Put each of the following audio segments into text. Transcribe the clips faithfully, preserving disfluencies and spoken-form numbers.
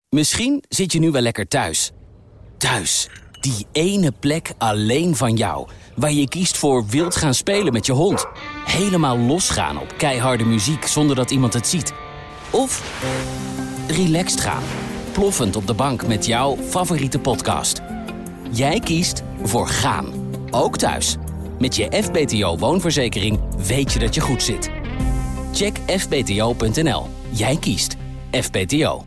Misschien zit je nu wel lekker thuis. Thuis, die ene plek alleen van jou. Waar je kiest voor wild gaan spelen met je hond. Helemaal losgaan op keiharde muziek zonder dat iemand het ziet. Of relaxed gaan, ploffend op de bank met jouw favoriete podcast. Jij kiest voor gaan, ook thuis. Met je F B T O woonverzekering weet je dat je goed zit. Check f b t o punt n l. Jij kiest F B T O.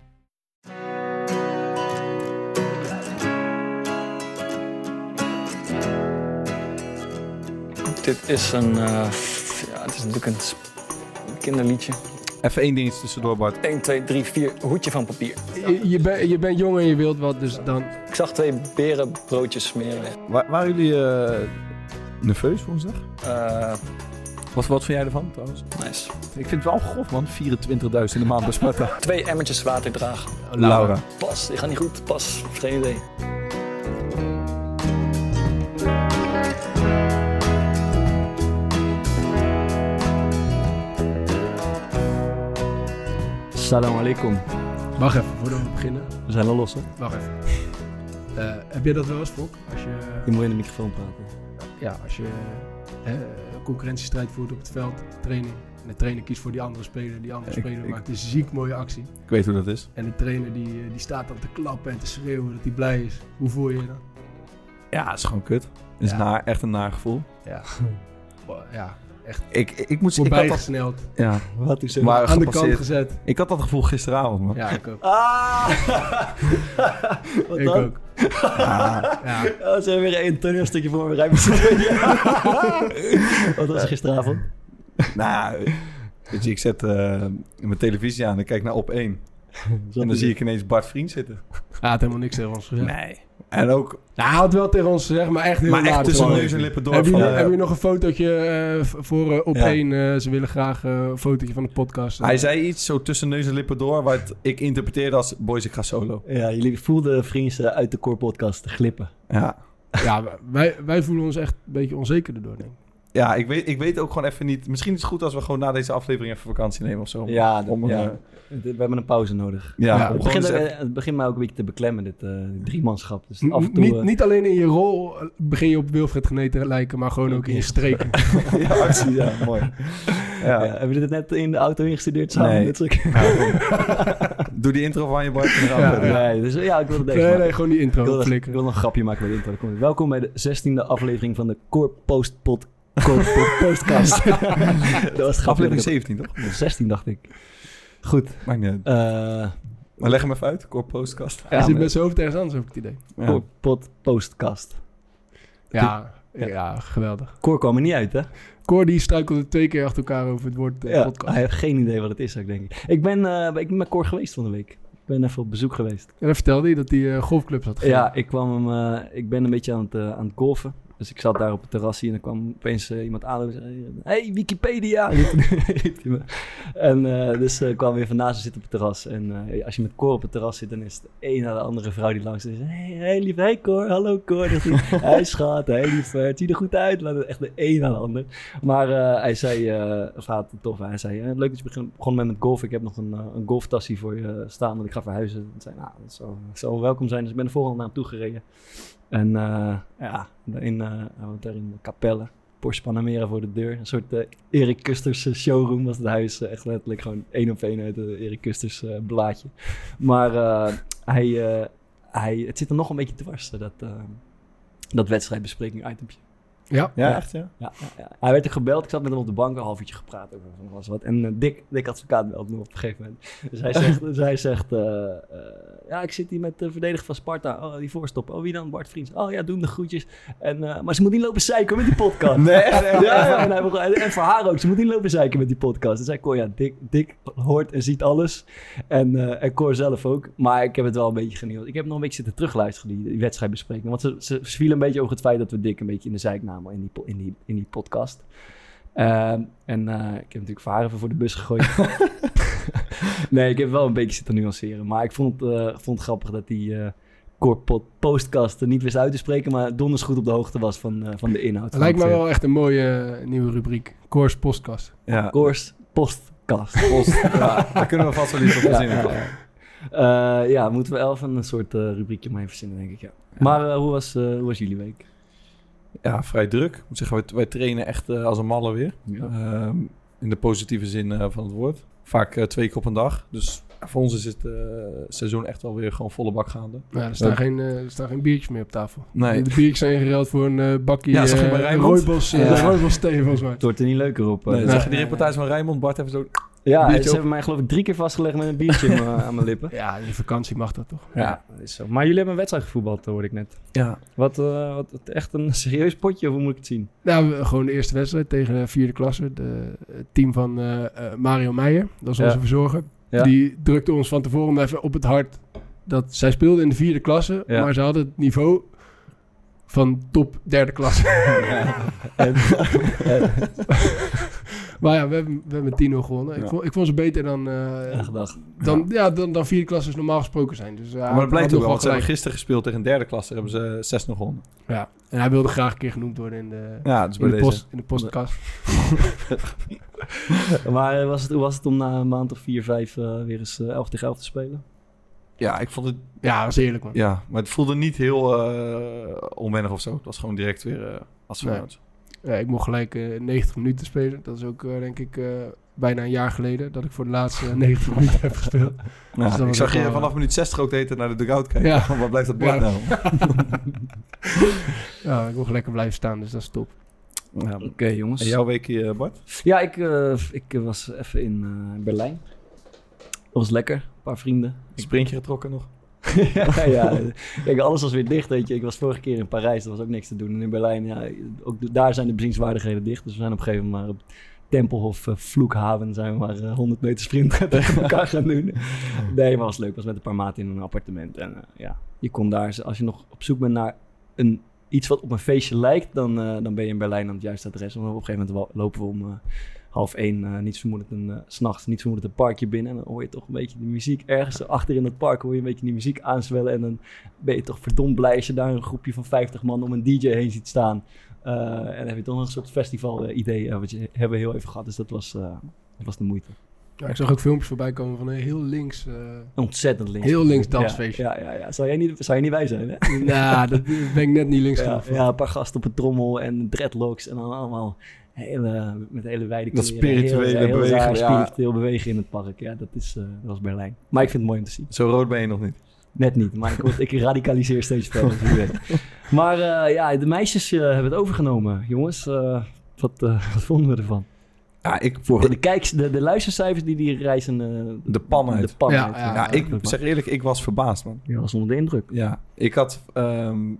Dit is een, uh, ja, het is natuurlijk een kinderliedje. Even één ding tussendoor, Bart. één, twee, drie, vier, hoedje van papier. Je, je, ben, je bent jong en je wilt wat, dus dan... Ik zag twee beren broodjes smeren. Wa- waren jullie uh, nerveus woensdag? Uh, Wat, wat vind jij ervan trouwens? nice. Ik vind het wel grof, man. vierentwintigduizend in de maand bij Sparta. Twee emmertjes water dragen. Laura. Pas, die gaat niet goed. Pas, geen idee. Salam alaikum. Wacht even, voordat we beginnen. We zijn al los, hè? Wacht even. Uh, heb jij dat wel eens, Fok? Als je, Je moet in de microfoon praten. ja, als je uh, concurrentiestrijd voert op het veld, training. En de trainer kiest voor die andere speler. Die andere Ik- speler ik- maakt een ziek mooie actie. Ik weet hoe dat is. En de trainer die, uh, die staat dan te klappen en te schreeuwen dat hij blij is. Hoe voel je je dan? Ja, het is gewoon kut. Het is Ja. naar, echt een naar gevoel. Ja. Boah, ja, echt Ik, ik moet ik voorbij had dat, gesneld. ja, Wat is maar Aan de kant gepasseerd. gezet. Ik had dat gevoel gisteravond, man. Ja, ik ook. Ah! Wat Ik dan? ook. Ja. Ja. Oh, ze hebben weer een toneelstukje voor me rijden. Wat was er gisteravond? Nou, weet je, ik zet uh, mijn televisie aan en kijk naar op één. En dan zie ik ineens Bart Vriend zitten. Hij had helemaal niks tegen ons gezegd. Nee. En ook, Nou, hij had wel tegen ons gezegd, maar echt heel maar echt laat tussen gewoon. neus en lippen door. Heb je, van, nog- uh, heb je nog een fotootje eh, v- voor uh, op Ja. één? eh, ze willen graag eh, een fotootje van de podcast. Hij zei iets zo tussen neus en lippen door, wat ik interpreteerde als boys, ik ga solo. Ja, jullie voelden vrienden uit de Core Podcast glippen. Ja. Ja, wij, wij voelen ons echt een beetje onzeker erdoor, denk ik. Ja, ik weet, ik weet ook gewoon even niet. Misschien is het goed als we gewoon na deze aflevering even vakantie nemen of zo. Ja, dat- Om, ja. uh, we hebben een pauze nodig. ja, Ja, om Het gewoon begint, eens ook- even- het begint mij ook een beetje te beklemmen, dit uh, driemanschap. Dus N- af en toe... niet, uh, niet alleen in je rol eh, begin je op Wilfred Gené te lijken, maar gewoon ook in je streken. ja, actie, ja, mooi. Ja. ja, hebben jullie dit net in de auto ingestudeerd samen? Nee. Dit soort- Doe die intro van je, Bart. en dan gaan we Ja, verder. ja. Nee, dus ja, ik wilde deze Nee, maken. nee, gewoon die Ik intro wil, nog, ik flikken. wil nog een grapje maken bij de intro. Dan komt het. Welkom bij de zestiende aflevering van de Core Post Pod Core Pod Postcast. Dat was het Aflevering zeventien, toch? zestien dacht ik. Goed. Maakt niet uit. eh Maar leg hem even uit, Core Postcast. Hij ja, zit maar- met zijn hoofd ergens anders, heb ik het idee. Ja. Core Pod Postcast. Ja, Ja. ja. geweldig. Core kwam er niet uit, hè? Cor die struikelde twee keer achter elkaar over het woord eh, Ja, podcast. hij heeft geen idee wat het is, denk ik. Ik ben, eh, ik ben met Cor geweest van de week. Ik ben even op bezoek geweest. En dan vertelde hij dat hij eh, golfclubs had gedaan. Ja, ik kwam hem, eh, ik ben een beetje aan het, eh, aan het golfen. Dus ik zat daar op het terrasje en er kwam opeens uh, iemand aan en zei... Hey, Wikipedia! riep, riep hij me. En uh, dus uh, kwam weer van naast me zitten op het terras. En uh, als je met Cor op het terras zit, dan is het de een na de andere vrouw die langs is. Hey, hey lief, hey Cor, hallo Cor. Hij schat, hey lief, het ziet er goed uit. Laat het echt de een na de ander. Maar uh, hij zei, uh, of hij had het tof, hij zei... Uh, leuk dat je begin, begon met met golf. Ik heb nog een, uh, een golftassie voor je staan, want ik ga verhuizen. En zei, nou, dat zou, zou welkom zijn. Dus ik ben de volgende naar hem toegereden. En uh, ja, in, uh, daar in de Capelle, Porsche Panamera voor de deur. Een soort uh, Erik Kusters uh, showroom was het huis. Uh, echt letterlijk gewoon één op één uit de Erik Kusters uh, blaadje. Maar uh, hij, uh, hij, het zit er nog een beetje dwars, dat, uh, dat wedstrijdbespreking itempje. Ja. Ja, Ja. echt, ja? Ja, ja, ja. Hij werd er gebeld. Ik zat met hem op de bank een half uurtje gepraat over van was wat. En uh, Dick, Dick advocaat belt me op een gegeven moment. Dus hij zegt, dus hij zegt uh, uh, ja, ik zit hier met de verdediger van Sparta. Oh, die voorstop. Oh, wie dan? Bart Vriends. Oh ja, doe hem de groetjes. En, uh, maar ze moet niet lopen zeiken met die podcast. Nee, echt, echt, Ja, echt. en, hij begon- en voor haar ook. Ze moet niet lopen zeiken met die podcast. Dus zei Cor, ja, Dick, Dick hoort en ziet alles. En, uh, en Cor zelf ook. Maar ik heb het wel een beetje genieuwd. Ik heb nog een beetje zitten terugluisteren, die, die wedstrijdbespreking. Want ze, ze, ze vielen een beetje over het feit dat we Dick een beetje in de zeik namen in die, po- in die, in die podcast. Uh, en uh, ik heb natuurlijk Varen even voor de bus gegooid. Nee, ik heb wel een beetje zitten nuanceren. Maar ik vond, uh, vond het grappig dat die uh, Core Postcast niet wist uit te spreken, maar donders goed op de hoogte was van, uh, van de inhoud. Het lijkt me Want, uh, wel echt een mooie uh, nieuwe rubriek. Coors Podcast. Ja, Coors Postcast. post. Ja, daar kunnen we vast wel iets op Ja, verzinnen. ja, toch? ja. Uh, ja, moeten we elfen een soort uh, rubriekje mee verzinnen, denk ik, ja. ja. Maar uh, hoe, was, uh, hoe was jullie week? Ja, vrij druk. Ik moet zeggen, wij, wij trainen echt uh, als een malle weer. Ja. Uh, in de positieve zin uh, van het woord. Vaak uh, twee keer op een dag. Dus uh, voor ons is het uh, seizoen echt wel weer gewoon volle bak gaande. Ja, er, staan uh, geen, uh, er staan geen biertjes meer op tafel. Nee. De biertjes zijn ingeruild voor een uh, bakje ja, zeg je bij Rijnmond? Rooibos uh, ja. Rooibos thee, volgens mij. Het wordt er niet leuker op. Uh, nee, nee, zeg je die reportage van Rijnmond, Bart even zo... Ja, ze op. hebben mij geloof ik drie keer vastgelegd met een biertje in, uh, aan mijn lippen. Ja, in de vakantie mag dat toch? Ja, ja, dat is zo. Maar jullie hebben een wedstrijd gevoetbald, hoorde ik net. Ja. Wat, uh, wat echt een serieus potje, of hoe moet ik het zien? Nou, gewoon de eerste wedstrijd tegen de vierde klasse. De, het team van uh, uh, Mario Meijer, dat is onze ja. verzorger. Ja. Die drukte ons van tevoren even op het hart dat zij speelden in de vierde klasse, ja. maar ze hadden het niveau van top derde klasse. Ja. en, en, maar ja, we hebben, we hebben tien nul gewonnen. Ja. Ik, vond, ik vond ze beter dan, uh, ja, dan, ja. Ja, dan, dan vierde klasses normaal gesproken zijn. Dus, uh, maar dat blijkt ook wel, want ze hebben gisteren gespeeld tegen een derde klasse. Hebben ze zes nul gewonnen. Ja, en hij wilde graag een keer genoemd worden in de, ja, dus in de, deze. post, in de postkast. Maar was het, hoe was het om na een maand of vier, vijf uh, weer eens uh, elf tegen elf te spelen? Ja, ik vond het... Ja, dat was eerlijk, man. Ja, maar het voelde niet heel uh, onwennig of zo. Het was gewoon direct weer uh, als vanuit. Nee. Ja, ik mocht gelijk uh, negentig minuten spelen. Dat is ook, uh, denk ik, uh, bijna een jaar geleden dat ik voor de laatste uh, negentig minuten heb gespeeld. Ja, dus ik zag je wel, vanaf minuut zestig ook de hele tijd naar de dugout kijken. Ja. Van, wat blijft dat blad ja. nou? Ja, ik mocht lekker blijven staan, dus dat is top. Ja, Oké, okay, jongens. En jouw weekje, Bart? Ja, ik, uh, ik was even in uh, Berlijn. Dat was lekker. Een paar vrienden. Een sprintje getrokken nog? ja, ja. Kijk, alles was weer dicht, weet je. Ik was vorige keer in Parijs, er was ook niks te doen. En in Berlijn, ja, ook daar zijn de bezienswaardigheden dicht. Dus we zijn op een gegeven moment maar op Tempelhof uh, Vloekhaven zijn we maar uh, honderd meter sprint tegen elkaar gaan doen. Nee, maar was leuk. was met een paar maten in een appartement. En uh, ja, je kon daar, als je nog op zoek bent naar een, iets wat op een feestje lijkt, dan, uh, dan ben je in Berlijn aan het juiste adres. Want op een gegeven moment lopen we om... Uh, half één, uh, niets vermoedend, een, uh, 's nachts, niets vermoedend een parkje binnen. En dan hoor je toch een beetje die muziek. Ergens achter in het park hoor je een beetje die muziek aanzwellen. En dan ben je toch verdomd blij als je daar een groepje van vijftig man om een D J heen ziet staan. Uh, en dan heb je toch nog een soort festival-idee uh, wat je hebben we heel even gehad. Dus dat was, uh, dat was de moeite. Ja, ik zag ook filmpjes voorbij komen van een heel links... Uh, Ontzettend links. Heel links dansfeestje. Ja, ja, ja, ja. Zou jij niet, zou jij niet bij zijn, hè? Nou, dat ben ik net niet links ja, van. Ja, een paar gasten op een trommel en dreadlocks en dan allemaal... Hele, met hele wijde dat spirituele heel, heel bewegen. Heel spiritueel ja. bewegen in het park. Ja, dat, is, uh, dat was Berlijn. Maar ik vind het mooi om te zien. Zo rood ben je nog niet? Net niet, maar ik, ik radicaliseer steeds verder. Maar uh, ja, de meisjes uh, hebben het overgenomen. Jongens, uh, wat, uh, wat vonden we ervan? Ja, ik, Voor de, de, kijks, de, de luistercijfers die die reizen... Uh, de pan uit. De pan ja, uit. Ja, ja, ja, ik zeg eerlijk, ik was verbaasd, man. Je was onder de indruk. Ja, ik had... Um,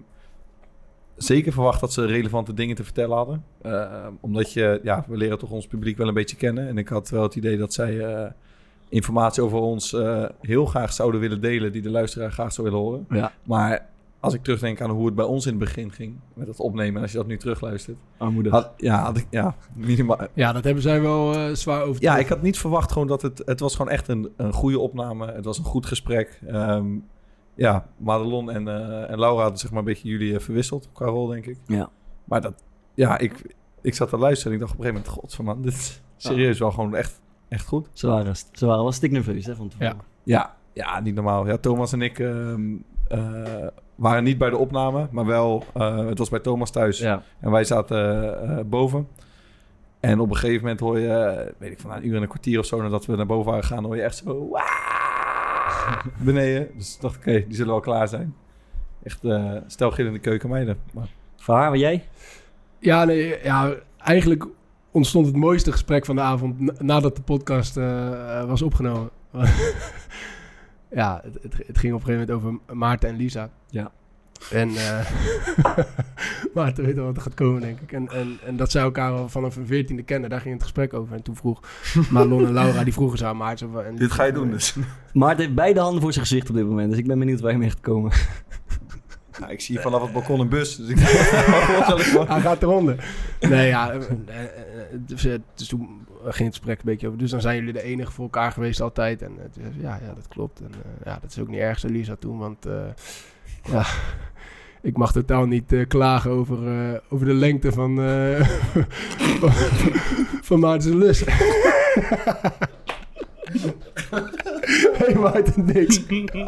zeker verwacht dat ze relevante dingen te vertellen hadden. Uh, omdat je, ja, we leren toch ons publiek wel een beetje kennen. En ik had wel het idee dat zij uh, informatie over ons uh, heel graag zouden willen delen, die de luisteraar graag zou willen horen. Ja. Maar als ik terugdenk aan hoe het bij ons in het begin ging, met het opnemen, en als je dat nu terugluistert. Armoedig. Had, ja, had ik, ja, minimaal. Ja, dat hebben zij wel uh, zwaar over. Ja, ik had niet verwacht gewoon dat het, het was gewoon echt een, een goede opname. Het was een goed gesprek. Um, Ja, Madelon en, uh, en Laura hadden zeg maar een beetje jullie uh, verwisseld qua rol, denk ik. Ja. Maar dat, ja, ik, ik zat te luisteren en ik dacht op een gegeven moment, godverman, dit is serieus wel gewoon echt, echt goed. Ze waren, ze waren wel stik nerveus, hè, van tevoren. Ja. Ja, ja, niet normaal. Ja, Thomas en ik uh, uh, waren niet bij de opname, maar wel, uh, het was bij Thomas thuis. Ja. En wij zaten uh, boven. En op een gegeven moment hoor je, uh, weet ik, van een uur en een kwartier of zo, nadat we naar boven waren gegaan, hoor je echt zo, beneden. Dus ik dacht, oké, okay, die zullen wel klaar zijn. Echt uh, stelgillende keukenmeiden. Maar... Waar, jij? Ja, nee, ja, eigenlijk ontstond het mooiste gesprek van de avond na- nadat de podcast uh, was opgenomen. Ja, het, het, het ging op een gegeven moment over Maarten en Lisa. Ja. En uh, Maarten weet wel wat er gaat komen, denk ik. En, en, en dat zij elkaar al vanaf een veertiende kennen, daar ging het gesprek over. En toen vroeg Madelon en Laura, die vroegen ze aan Maarten. En dit ga je doen dus. Maarten heeft beide handen voor zijn gezicht op dit moment. Dus ik ben benieuwd waar je mee gaat komen. Nou, ik zie je vanaf het balkon een bus. Dus ik Hij gaat eronder. Nee, ja. Dus, dus toen ging het gesprek een beetje over. Dus dan zijn jullie de enige voor elkaar geweest altijd. En ja, ja, dat klopt. En uh, ja, dat is ook niet erg, zei Lisa toen. Want uh, ja, ik mag totaal niet uh, klagen over, uh, over de lengte van, uh, van, van Maarten's lust. je Maarten niks.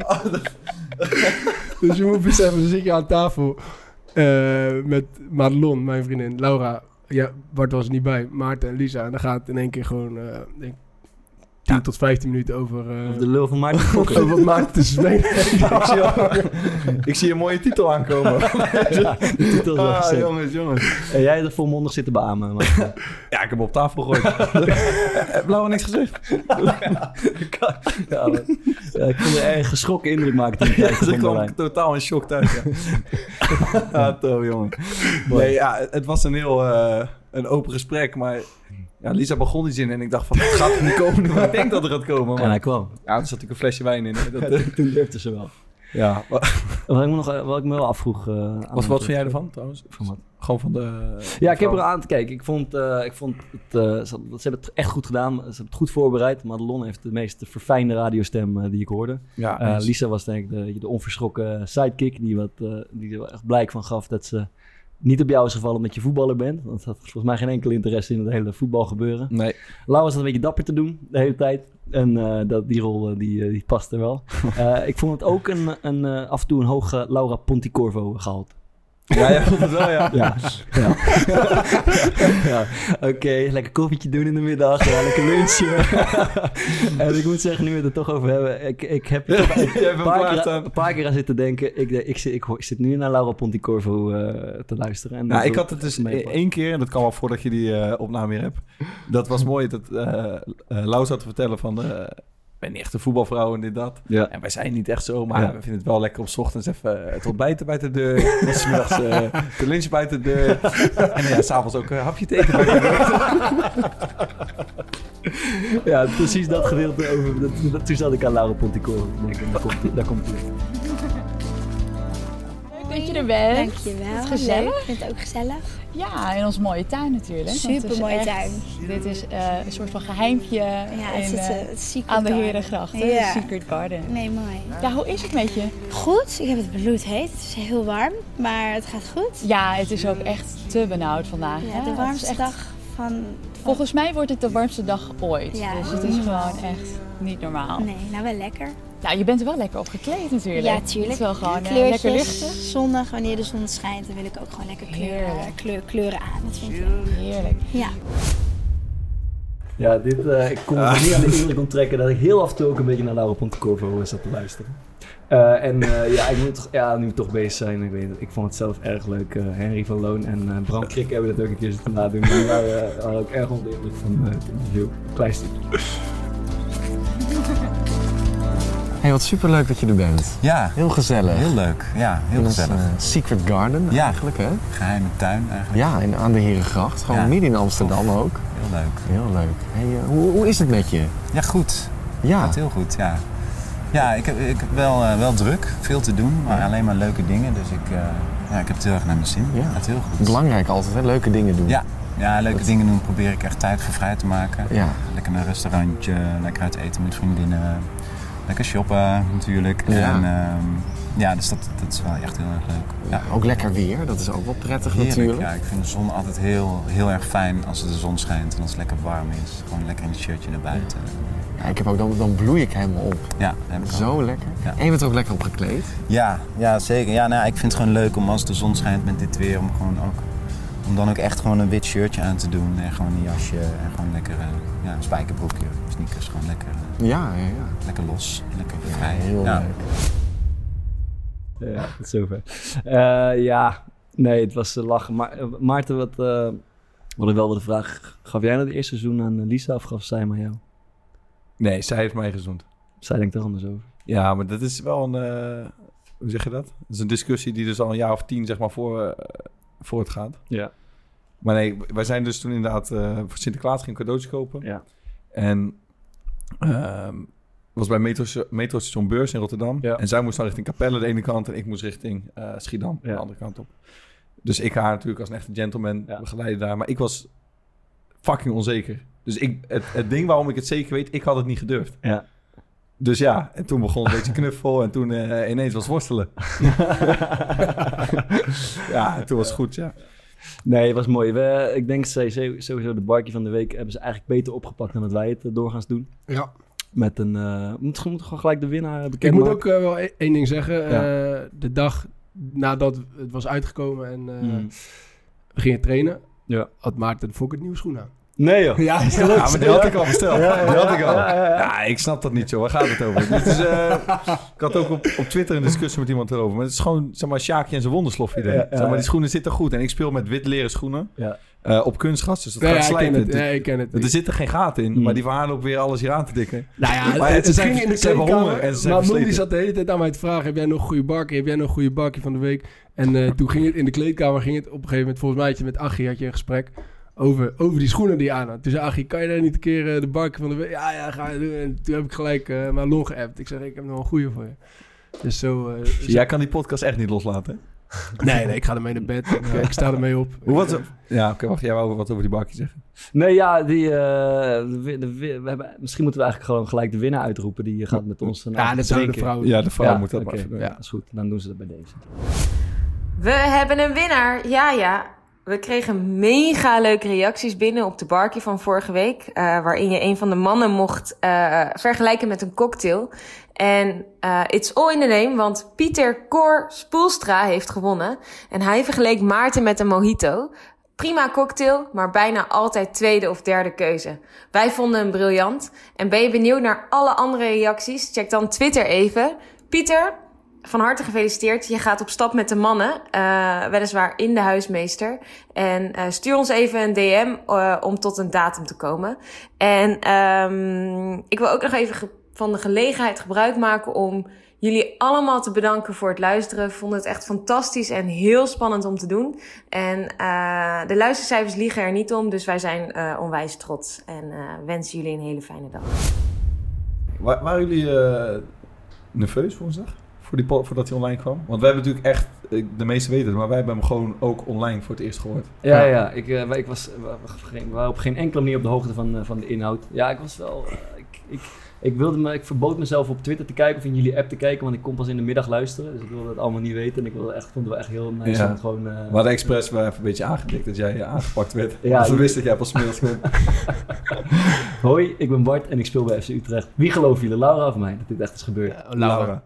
Dus je moet beseffen, dan zit je aan tafel uh, met Madelon, mijn vriendin, Laura. Ja, Bart was er niet bij, Maarten en Lisa. En dan gaat het in één keer gewoon, uh, denk tien ja. tot vijftien minuten over... Uh, over de lul van Maarten Fokker. Over wat Maarten te spelen. ik, zie al, ik zie een mooie titel aankomen. ja, de titel is wel ah, jongens, jongens. En jij hebt er volmondig zitten beamen. Maar, uh. ja, ik heb hem op tafel gegooid. Heb Laura niks gezegd? ja, maar, ja, ik vond er erg geschrokken indruk maken toen ik ja, dus ik kwam totaal in shock thuis. Ja, ah, tof, jongen. Nee, ja, het was een heel uh, een open gesprek, maar... Ja, Lisa begon die zin en ik dacht van, het gaat er niet komen. Maar ik denk dat er gaat komen. Maar... En hij kwam. Ja, er zat natuurlijk een flesje wijn in. Dat, ja, toen durfde ze wel. Ja. Wat ik me, nog, wat ik me wel afvroeg... Uh, wat wat vind jij ervan trouwens? Van wat? Gewoon van de... Ja, de ik heb er aan te kijken. Ik vond, uh, ik vond het... Uh, ze, ze hebben het echt goed gedaan. Ze hebben het goed voorbereid. Madelon heeft de meest verfijnde radiostem uh, die ik hoorde. Ja, uh, Lisa was denk ik de, de onverschrokken sidekick die, wat, uh, die er wel echt blijk van gaf dat ze... niet op jou is gevallen omdat je voetballer bent. Want het had volgens mij geen enkel interesse in het hele voetbalgebeuren. Nee. Lau was dat een beetje dapper te doen de hele tijd. En uh, dat, die rol uh, die, uh, die paste wel. Uh, ik vond het ook een, een, uh, af en toe een hoge Laura Ponticorvo gehaald. Ja, ja, vond het wel, ja. Ja, ja. ja. Oké, okay, lekker koffietje doen in de middag. Ja, lekker lunchen. En ik moet zeggen, nu we het er toch over hebben. Ik, ik heb er toch een, paar keer, een paar keer aan zitten denken. Ik, ik, ik, ik, ik zit nu naar Laura Ponticorvo uh, te luisteren. En nou, ik had het dus één keer, en dat kan wel voordat je die uh, opname weer hebt. Dat was mooi dat uh, uh, Lau zat te vertellen van... Uh, ik ben niet echt een voetbalvrouw en dit dat. Ja. En wij zijn niet echt zo, maar ja. we vinden het wel lekker om 's ochtends even het ontbijten bij de deur. En 's middags uh, de lunch bij de deur. En ja, 's avonds ook een hapje te eten bij de deur. Ja, precies dat gedeelte over. Dat, dat, toen zat ik aan Laura Ponticorvo te denken. Daar komt het. Daar komt het. Leuk dat je er bent. Dankjewel. Het is gezellig. Ik vind het ook gezellig. Ja, in onze mooie tuin natuurlijk. Super mooie echt, tuin. Dit is uh, een soort van geheimpje ja, het in, is uh, het Secret aan de Garden. Herengracht. Ja. De Secret Garden. Nee, mooi. Ja, hoe is het met je? Goed. Ik heb het bloedheet. Het is heel warm, maar het gaat goed. Ja, het is ook echt te benauwd vandaag. Ja, hè? de warmste echt... dag van... Volgens mij wordt het de warmste dag ooit. Ja, dus het is gewoon echt niet normaal. Nee, nou wel lekker. Nou, je bent er wel lekker op gekleed natuurlijk. Ja, tuurlijk. Het is wel gewoon kleurtjes, lekker lichten. Zonnig, wanneer de zon schijnt, dan wil ik ook gewoon lekker kleuren, kleur, kleuren aan. Dat vind ik leuk. Heerlijk. Ja. Ja, dit, uh, ik kon me ah. niet aan de indruk onttrekken dat ik heel af en toe ook een beetje naar Laura Ponticorvo zat te luisteren. Uh, en uh, ja, ik moet toch, ja, nu toch bezig zijn. Ik, weet het, ik vond het zelf erg leuk. Uh, Henry van Loon en uh, Bram Krik hebben dat ook een keer zitten nadoen. Die waren uh, ook erg onder de indruk van uh, het interview. Klein stukje. Hey, wat superleuk dat je er bent. Ja. Heel gezellig. Heel leuk. Ja, heel in gezellig. Ons, uh, Secret Garden ja. eigenlijk, hè? Geheime tuin eigenlijk. Ja, in, aan de Herengracht. Gewoon ja. midden in Amsterdam Tof. ook. Heel leuk. Heel leuk. Hey, uh, hoe, hoe is het met je? Ja, goed. Ja. Gaat heel goed, ja. Ja, ik heb, ik heb wel, uh, wel druk. Veel te doen, maar ja. alleen maar leuke dingen. Dus ik, uh, ja, ik heb het heel erg naar mijn zin. Ja. Gaat heel goed. Belangrijk altijd, hè? Leuke dingen doen. Ja. Ja, leuke dat... dingen doen probeer ik echt tijd voor vrij te maken. Ja. Lekker naar een restaurantje, lekker uit eten met vriendinnen. Lekker shoppen natuurlijk. Ja. En, uh, ja, dus dat, dat is wel echt heel erg leuk. Ja. Ook lekker weer, dat is ook wel prettig Heerlijk, natuurlijk. Ja, ik vind de zon altijd heel, heel erg fijn als de zon schijnt en als het lekker warm is. Gewoon lekker in een shirtje naar buiten. Ja, ik heb ook, dan, dan bloei ik helemaal op. Ja, heb ik Zo ook. lekker. Ja. En je bent er ook lekker op gekleed. Ja, ja zeker. Ja, nou, ik vind het gewoon leuk om als de zon schijnt met dit weer, om, gewoon ook, om dan ook echt gewoon een wit shirtje aan te doen. En gewoon een jasje en gewoon lekker uh, ja, een spijkerbroekje, sneakers, gewoon lekker, uh, ja, ja, ja. lekker los, lekker vrij. Ja, heel ja. leuk. Ja, tot zover. Uh, ja, nee, het was uh, lachen. Maar uh, Maarten, wat, uh, wat ik wel wilde vragen, gaf jij nou het eerste seizoen aan Lisa of gaf zij maar jou? Nee, zij heeft mij gezoend. Zij denkt er anders over. Ja, maar dat is wel een, uh, hoe zeg je dat? Dat is een discussie die dus al een jaar of tien zeg maar voor, uh, voortgaat. Ja. Maar nee, wij zijn dus toen inderdaad uh, voor Sinterklaas geen cadeautjes kopen. Ja. En uh, was bij metro, metrostation Beurs in Rotterdam. Ja. En zij moest dan richting Capelle de ene kant en ik moest richting uh, Schiedam ja. de andere kant op. Dus ik haar natuurlijk als een echte gentleman ja. begeleiden daar. Maar ik was fucking onzeker. Dus ik, het, het ding waarom ik het zeker weet, ik had het niet gedurfd. Ja. Dus ja, en toen begon een beetje knuffel en toen uh, ineens was worstelen. Ja, en toen was het goed, ja. Nee, het was mooi. We, ik denk sowieso de barkie van de week hebben ze eigenlijk beter opgepakt dan dat wij het doorgaans doen. Ja. met een... Uh, moet, moet gewoon gelijk de winnaar bekend Ik moet maken. ook uh, wel één ding zeggen. Ja. Uh, de dag nadat het was uitgekomen en uh, mm. we gingen trainen, ja. had Maarten de Fokker nieuwe schoen aan. Nee joh. Ja, ja, ja maar die had ik al besteld. Ja, ja, die had ik al. Ja, ja, ja. ja, ik snap dat niet zo. Waar gaat het over? Dit is, uh, ik had ook op, op Twitter een discussie met iemand erover. Maar het is gewoon, zeg maar, Sjaakje en zijn wonderslof idee. Ja, ja, zeg maar, die schoenen zitten goed. En ik speel met wit leren schoenen. Ja. Uh, op kunstgras, dus dat nee, gaat ja, slijten. Ik ken het. Ja, ik ken het. Er zitten geen gaten in, mm. maar die verhalen ook weer alles hier aan te dikken. Nou ja, maar het, het het ging in de kleedkamer. En ze maar Moe die zat de hele tijd aan mij te vragen, heb jij nog een goede bakje? Heb jij nog een goede bakje van de week? En uh, toen ging het in de kleedkamer, ging het op een gegeven moment, volgens mij had je met Achie had je een gesprek over, over die schoenen die je aan had. Toen zei Achie, kan je daar niet een keer uh, de bakje van de week? Ja, ja, ga je doen. En toen heb ik gelijk uh, mijn long geappt. Ik zeg, ik heb nog een goede voor je. Dus zo... Uh, dus jij kan die podcast echt niet loslaten, Nee, nee, ik ga ermee naar bed. Ik, ik sta ermee op. Hoe was het? Ja, oké, okay, wacht. Jij wou wat over die bakje zeggen? Nee, ja, die, uh, de, de, we hebben, misschien moeten we eigenlijk gewoon gelijk de winnaar uitroepen. Die gaat met ons... Uh, ja, dat zou de vrouw. Ja, de vrouw ja, moet dat okay. maar even. Ja, dat is goed. Dan doen ze dat bij deze. We hebben een winnaar. Ja, ja. We kregen mega leuke reacties binnen op de barkie van vorige week. Uh, waarin je een van de mannen mocht uh, vergelijken met een cocktail. En uh, it's all in the name, want Pieter Cor Spoelstra heeft gewonnen. En hij vergeleek Maarten met een mojito. Prima cocktail, maar bijna altijd tweede of derde keuze. Wij vonden hem briljant. En ben je benieuwd naar alle andere reacties? Check dan Twitter even. Pieter, van harte gefeliciteerd. Je gaat op stap met de mannen. Uh, weliswaar in de huismeester. En uh, stuur ons even een D M uh, om tot een datum te komen. En um, ik wil ook nog even ge- van de gelegenheid gebruik maken om jullie allemaal te bedanken voor het luisteren. Ik vond het echt fantastisch en heel spannend om te doen. En uh, de luistercijfers liegen er niet om, dus wij zijn uh, onwijs trots. En uh, wensen jullie een hele fijne dag. Wa- waren jullie uh, nerveus woensdag? Voor die po- voordat hij online kwam? Want wij hebben natuurlijk echt, de meesten weten het, maar wij hebben hem gewoon ook online voor het eerst gehoord. Ja, ja. Ik, uh, ik was, we waren op geen enkele manier op de hoogte van, uh, van de inhoud. Ja, ik was wel... Uh, ik, ik, Ik, wilde me, ik verbood mezelf op Twitter te kijken of in jullie app te kijken, want ik kon pas in de middag luisteren. Dus ik wilde het allemaal niet weten. En ik wilde echt, vond het wel echt heel nice. Ja. Gewoon, uh, we hadden expres wel even een beetje aangedikt dat jij aangepakt werd. Ja, dus we je... wisten dat jij pas middags kwam. Hoi, ik ben Bart en ik speel bij F C Utrecht. Wie geloven jullie, Laura of mij, dat dit echt is gebeurd? Ja, Laura.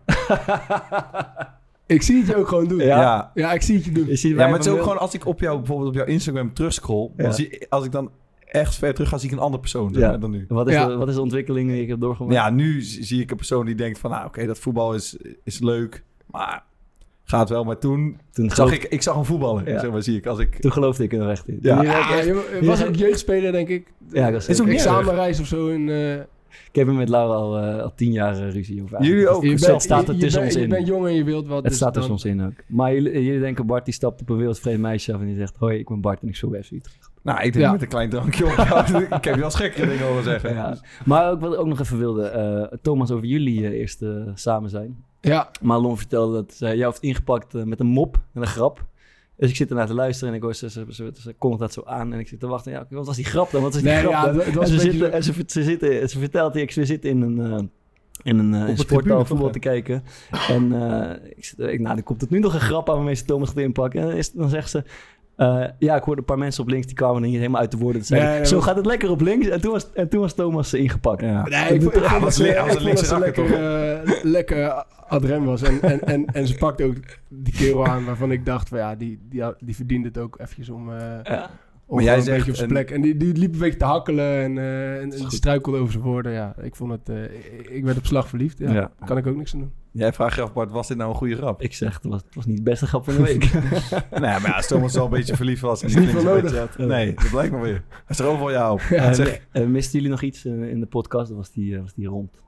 Ik zie het je ook gewoon doen. Ja, ja. ja ik zie het je doen. Je ja, maar het is ook gewoon als ik op jou, bijvoorbeeld op jouw Instagram terugscroll, ja. dan zie, als ik dan echt ver terug ga, zie ik een andere persoon ja. dan nu. Wat is, ja. de, wat is de ontwikkeling die ik heb doorgemaakt? Ja, nu zie ik een persoon die denkt van, nou oké, okay, dat voetbal is, is leuk, maar gaat wel. Maar toen, toen zag ik, ik zag een voetballer, ja. zeg maar, zie ik. Als ik... Toen geloofde ik er echt in. Ja, ja, ja je was ook jeugdspeler, denk ik. Ja, dat is ook examenreis of zo. In, uh... Ik heb hem met Laura al, uh, al tien jaar uh, ruzie over. Jullie ook? Je het bent, staat er je, tussen je ons ben, in. Je bent jong en je wilt wat. Het dus staat dan... tussen ons in ook. Maar jullie, jullie denken, Bart die stapt op een wereldvreemd meisje af en die zegt, hoi, ik ben Bart en ik speel bij F C Utrecht. Nou, ik denk ja. met een klein drankje op. Ik heb je als gekke dingen horen zeggen. Ja. Maar ook, wat ik ook nog even wilde, uh, Thomas, over jullie uh, eerst uh, samen zijn. Ja. Marlon vertelde dat zij jou heeft ingepakt uh, met een mop en een grap. Dus ik zit ernaar te luisteren en ik hoor ze, ze, ze, ze kondigt dat zo aan en ik zit te wachten. Ja, wat was die grap dan? Wat was die nee, grap ja, dan? Het was en ze, beetje... zitten, en ze, ze, zitten, ze vertelt, ik, we zitten in een... Uh, in een uh, sporthal voetbal te kijken. En uh, ik zit, ik, nou, dan komt het nu nog een grap aan waarmee ze Thomas gaat inpakken. En dan, is, dan zegt ze... Uh, ja, ik hoorde een paar mensen op links die kwamen er niet helemaal uit de woorden. Dat zeiden, nee, nee, zo gaat het lekker op links. En toen was, en toen was Thomas ingepakt. Ja. Nee, ik vond ja, dat ze lekker, uh, lekker adrem was. En, en, en, en ze pakte ook die kerel aan waarvan ik dacht... Van, ja, die, die, die verdient het ook eventjes om... Uh, ja. Om jij een zegt, beetje op zijn plek. En die, die liep een beetje te hakkelen en, uh, en, en struikelde over zijn woorden. Ja, ik vond het... Uh, ik, ik werd op slag verliefd. Ja, ja. Daar kan ik ook niks aan doen. Jij vraagt je af, Bart, was dit nou een goede grap? Ik zeg, het was, het was niet de beste grap van de week. nee, maar ja, als Thomas wel een beetje verliefd was... en die niet veel nodig. Had, nee, dat blijkt maar weer. Hij is er overal jou op. Ja, zeg, uh, misten jullie nog iets uh, in de podcast? Of was die, uh, was die rond?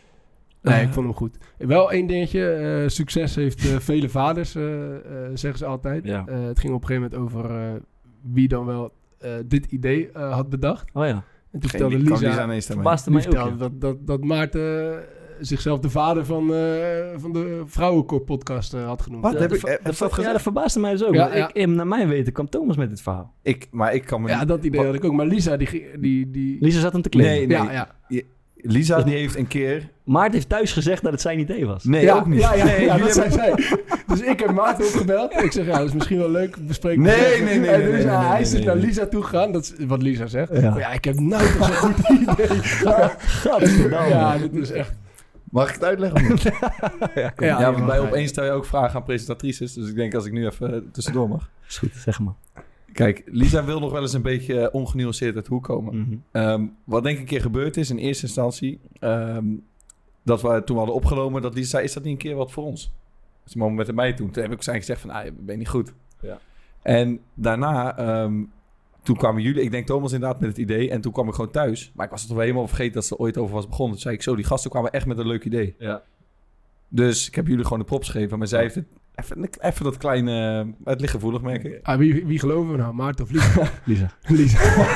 Nee, ik vond hem goed. Wel één dingetje. Uh, succes heeft uh, vele vaders, uh, uh, zeggen ze altijd. Ja. Uh, het ging op een gegeven moment over uh, wie dan wel... Uh, dit idee uh, had bedacht. Oh ja. En toen vertelde Lisa, Lisa verbaasde mij ook, ja. dat, dat, dat Maarten uh, zichzelf de vader van, uh, van de Vrouwenkop-podcast uh, had genoemd. Wat? Ja, Heb ik, heb dat ja, dat verbaasde mij dus ook. Ja, ja. Ik, naar mijn weten kwam Thomas met dit verhaal. Ik, maar ik kan me Ja, dat idee had ik ook. Maar Lisa, die... die, die... Lisa zat hem te kleden. Nee, nee. Ja, ja. Je, Lisa die heeft een keer... Maarten heeft thuis gezegd dat het zijn idee was. Nee, ja, ook niet. Ja, ja, nee, ja dat hebben... zei zij. Dus ik heb Maarten opgebeld. Ik zeg, ja, dat is misschien wel leuk. Bespreken. Nee, nee, nee. En nee, dus nee, hij nee, is nee, naar nee. Lisa toe gegaan. Dat is wat Lisa zegt. Ja, maar ja ik heb nooit zo'n goed idee. Gadverdamme. Ja, dit is echt... Mag ik het uitleggen? ja, kom. ja, ja, want bij Opeens stel je ook vragen aan presentatrices. Dus ik denk als ik nu even uh, tussendoor mag. Is goed, zeg maar. Kijk, Lisa wil nog wel eens een beetje uh, ongenuanceerd uit de hoek komen. Mm-hmm. Um, wat denk ik een keer gebeurd is in eerste instantie... Um, dat we toen we hadden opgenomen dat Lisa zei... is dat niet een keer wat voor ons? Dus die man met mij toen. Toen heb ik eigenlijk gezegd van... ah, ben je niet goed. Ja. En daarna... Um, toen kwamen jullie... Ik denk Thomas inderdaad met het idee. En toen kwam ik gewoon thuis. Maar ik was het toch wel helemaal vergeten dat ze er ooit over was begonnen. Toen zei ik zo... die gasten kwamen echt met een leuk idee. Ja. Dus ik heb jullie gewoon de props gegeven. Maar zij heeft het... Even, even dat kleine... Het ligt gevoelig, merk ik. Ah, wie, wie geloven we nou? Maarten of Lisa? Lisa. Lisa.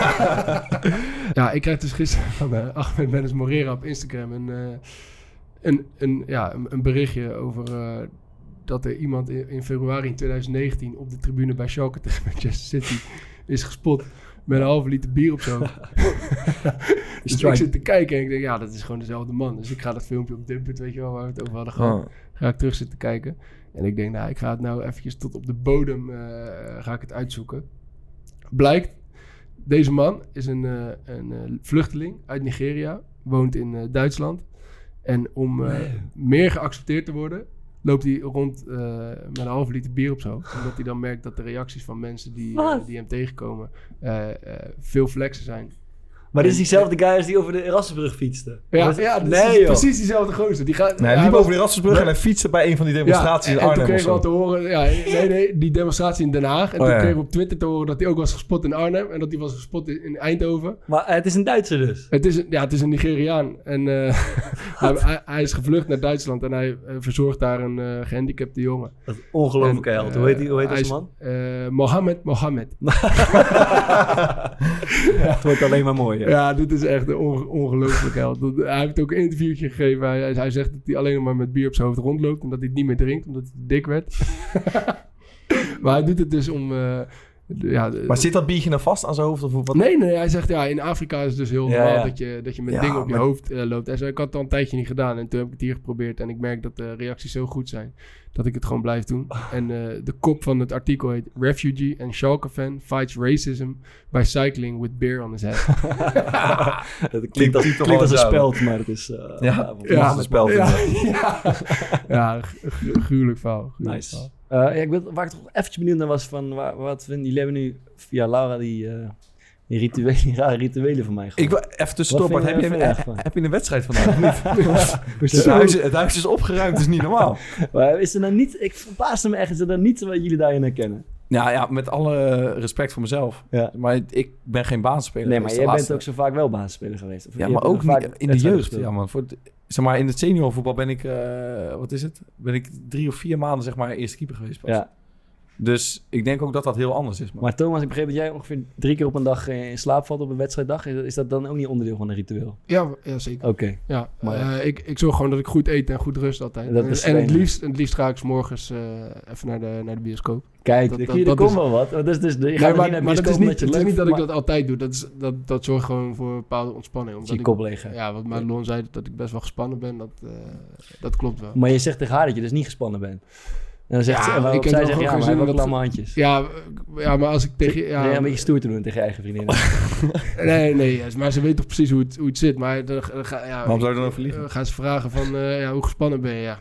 Ja, ik kreeg dus gisteren van uh, Ahmed Bennis Morera op Instagram... een, uh, een, een, ja, een, een berichtje over... Uh, dat er iemand in, in februari in twintig negentien... op de tribune bij Schalke tegen Manchester City... is gespot met een halve liter bier op zo. Dus ik zit te kijken en ik denk... ja, dat is gewoon dezelfde man. Dus ik ga dat filmpje op Dumpert, weet je wel... waar we het over hadden gehad... Oh. Ga ik terug zitten kijken... En ik denk, nou, ik ga het nou eventjes tot op de bodem uh, ga ik het uitzoeken. Blijkt, deze man is een, uh, een uh, vluchteling uit Nigeria, woont in uh, Duitsland. En om uh, nee. meer geaccepteerd te worden, loopt hij rond uh, met een halve liter bier op zo. Omdat hij dan merkt dat de reacties van mensen die, uh, die hem tegenkomen uh, uh, veel flexen zijn. Maar dit is diezelfde guy als die over de Erasmusbrug fietste. Ja, ja dat nee, is precies diezelfde gozer. Die gaat, nee, hij liep was, over de Erasmusbrug en hij fietste bij een van die demonstraties ja, in Arnhem. En toen kregen we te horen... Ja, nee, nee, die demonstratie in Den Haag. En oh, toen ja. kregen we op Twitter te horen dat hij ook was gespot in Arnhem. En dat hij was gespot in, in Eindhoven. Maar uh, het is een Duitser dus? Het is, ja, het is een Nigeriaan. En uh, hij, hij, hij is gevlucht naar Duitsland. En hij uh, verzorgt daar een uh, gehandicapte jongen. Dat is ongelooflijk held. Uh, hoe heet, die, hoe heet deze man? Uh, Mohammed Mohammed. Het wordt alleen maar mooi. Hè? Ja, dit is echt een onge- ongelooflijk held. Hij heeft ook een interviewtje gegeven. Hij, hij zegt dat hij alleen nog maar met bier op zijn hoofd rondloopt. En dat hij het niet meer drinkt, omdat hij te dik werd. Maar hij doet het dus om... Uh, ja, maar zit dat biertje nou vast aan zijn hoofd? Of wat? Nee, nee, hij zegt ja, in Afrika is het dus heel ja, normaal ja. dat je, dat je met ja, dingen op je maar... hoofd uh, loopt. En zo, ik had het al een tijdje niet gedaan en toen heb ik het hier geprobeerd. En ik merk dat de reacties zo goed zijn dat ik het gewoon blijf doen. En uh, de kop van het artikel heet Refugee and Schalke fan fights racism by cycling with beer on his head. Dat klinkt als, klinkt als een speld, maar het is... Uh, ja, ja, ja, een speld. Ja, ja, ja gu- gruwelijk verhaal. Gruwelijk nice. verhaal. Uh, ja, ik ben, waar ik toch eventjes benieuwd naar was van... Waar, wat vinden jullie hebben nu via Laura die... Uh, Die, rituelen, die rare rituelen van mij. Ik wil even tussendoor, Bart. Heb, heb, heb je een wedstrijd vandaag? Niet? het, huis, het huis is opgeruimd, dat is niet normaal. Maar is er nou niet... Ik verbaasde me echt. Is er dan niet wat jullie daarin herkennen? Nou ja, met alle respect voor mezelf. Ja. Maar ik ben geen basisspeler. Nee, maar jij bent ook zo vaak wel basisspeler geweest. Of ja, maar ook niet in de jeugd. Ja, man. Voor het, zeg maar, in het seniorvoetbal ben ik... Uh, wat is het? Ben ik drie of vier maanden, zeg maar, eerste keeper geweest pas. Ja. Dus ik denk ook dat dat heel anders is. Man. Maar Thomas, ik begreep dat jij ongeveer drie keer op een dag in slaap valt op een wedstrijddag. Is dat, is dat dan ook niet onderdeel van een ritueel? Ja, ja zeker. Oké. Okay. Ja, maar uh, ik, ik zorg gewoon dat ik goed eet en goed rust altijd. Dat en is en het, liefst, het liefst ga ik 's morgens uh, even naar de, naar de bioscoop. Kijk, dat, dat, dat, hier dat komt is... wel wat. Dat is, dus, je nee, gaat maar, naar maar dat is niet, het is niet dat maar... ik dat altijd doe. Dat, is, dat, dat zorgt gewoon voor een bepaalde ontspanning. Omdat je ik, kop leeg. Ja, wat Madelon zei, dat ik best wel gespannen ben. Dat, uh, dat klopt wel. Maar je zegt tegen haar dat je dus niet gespannen bent. En dan zegt ja, ze, ik zij zegt, ja, maar hij heeft ook klamme handjes. Ja, ja, maar als ik tegen... Ja, ja, een beetje stoer te doen tegen je eigen vriendinnen. nee, nee, maar ze weet toch precies hoe het, hoe het zit. Maar dan, dan ga, ja, waarom zou je dan over liegen? Uh, gaan ze vragen van, uh, ja, hoe gespannen ben je? Ja.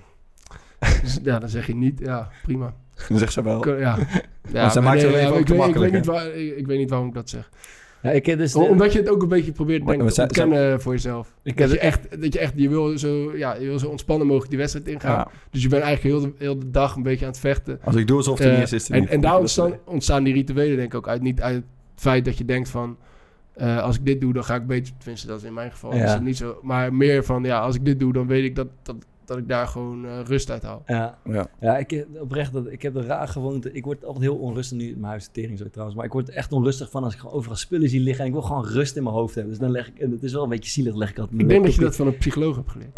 Dus, ja, dan zeg je niet. Ja, prima. Dan zegt ze wel. Ja, ja maar zij maakt nee, het even ja, ook te makkelijk. Ik weet, waar, ik, ik weet niet waarom ik dat zeg. Ja, ik heb dus de... Omdat je het ook een beetje probeert denk, te ontkennen zo... voor jezelf. Ik dat, heb je echt, dat je echt, je wil zo, ja, je wil zo ontspannen mogelijk die wedstrijd ingaan. Ja. Dus je bent eigenlijk heel de, heel de dag een beetje aan het vechten. Als ik doe alsof het uh, niet is, is het en, niet. En daar ontstaan, ontstaan die rituelen denk ik ook uit. Niet uit het feit dat je denkt van... Uh, als ik dit doe, dan ga ik beter... Tenminste, dat is in mijn geval ja. is het niet zo. Maar meer van, ja, als ik dit doe, dan weet ik dat... dat dat ik daar gewoon uh, rust uit haal. Ja, ja. ja ik, oprecht, dat, ik heb een raar gewoonte. Ik word altijd heel onrustig nu. Mijn huis is tering zo trouwens. Maar ik word echt onrustig van als ik gewoon overal spullen zie liggen. En ik wil gewoon rust in mijn hoofd hebben. Dus dan leg ik... En het is wel een beetje zielig, leg ik altijd... Ik denk dat je dat van een psycholoog hebt geleerd.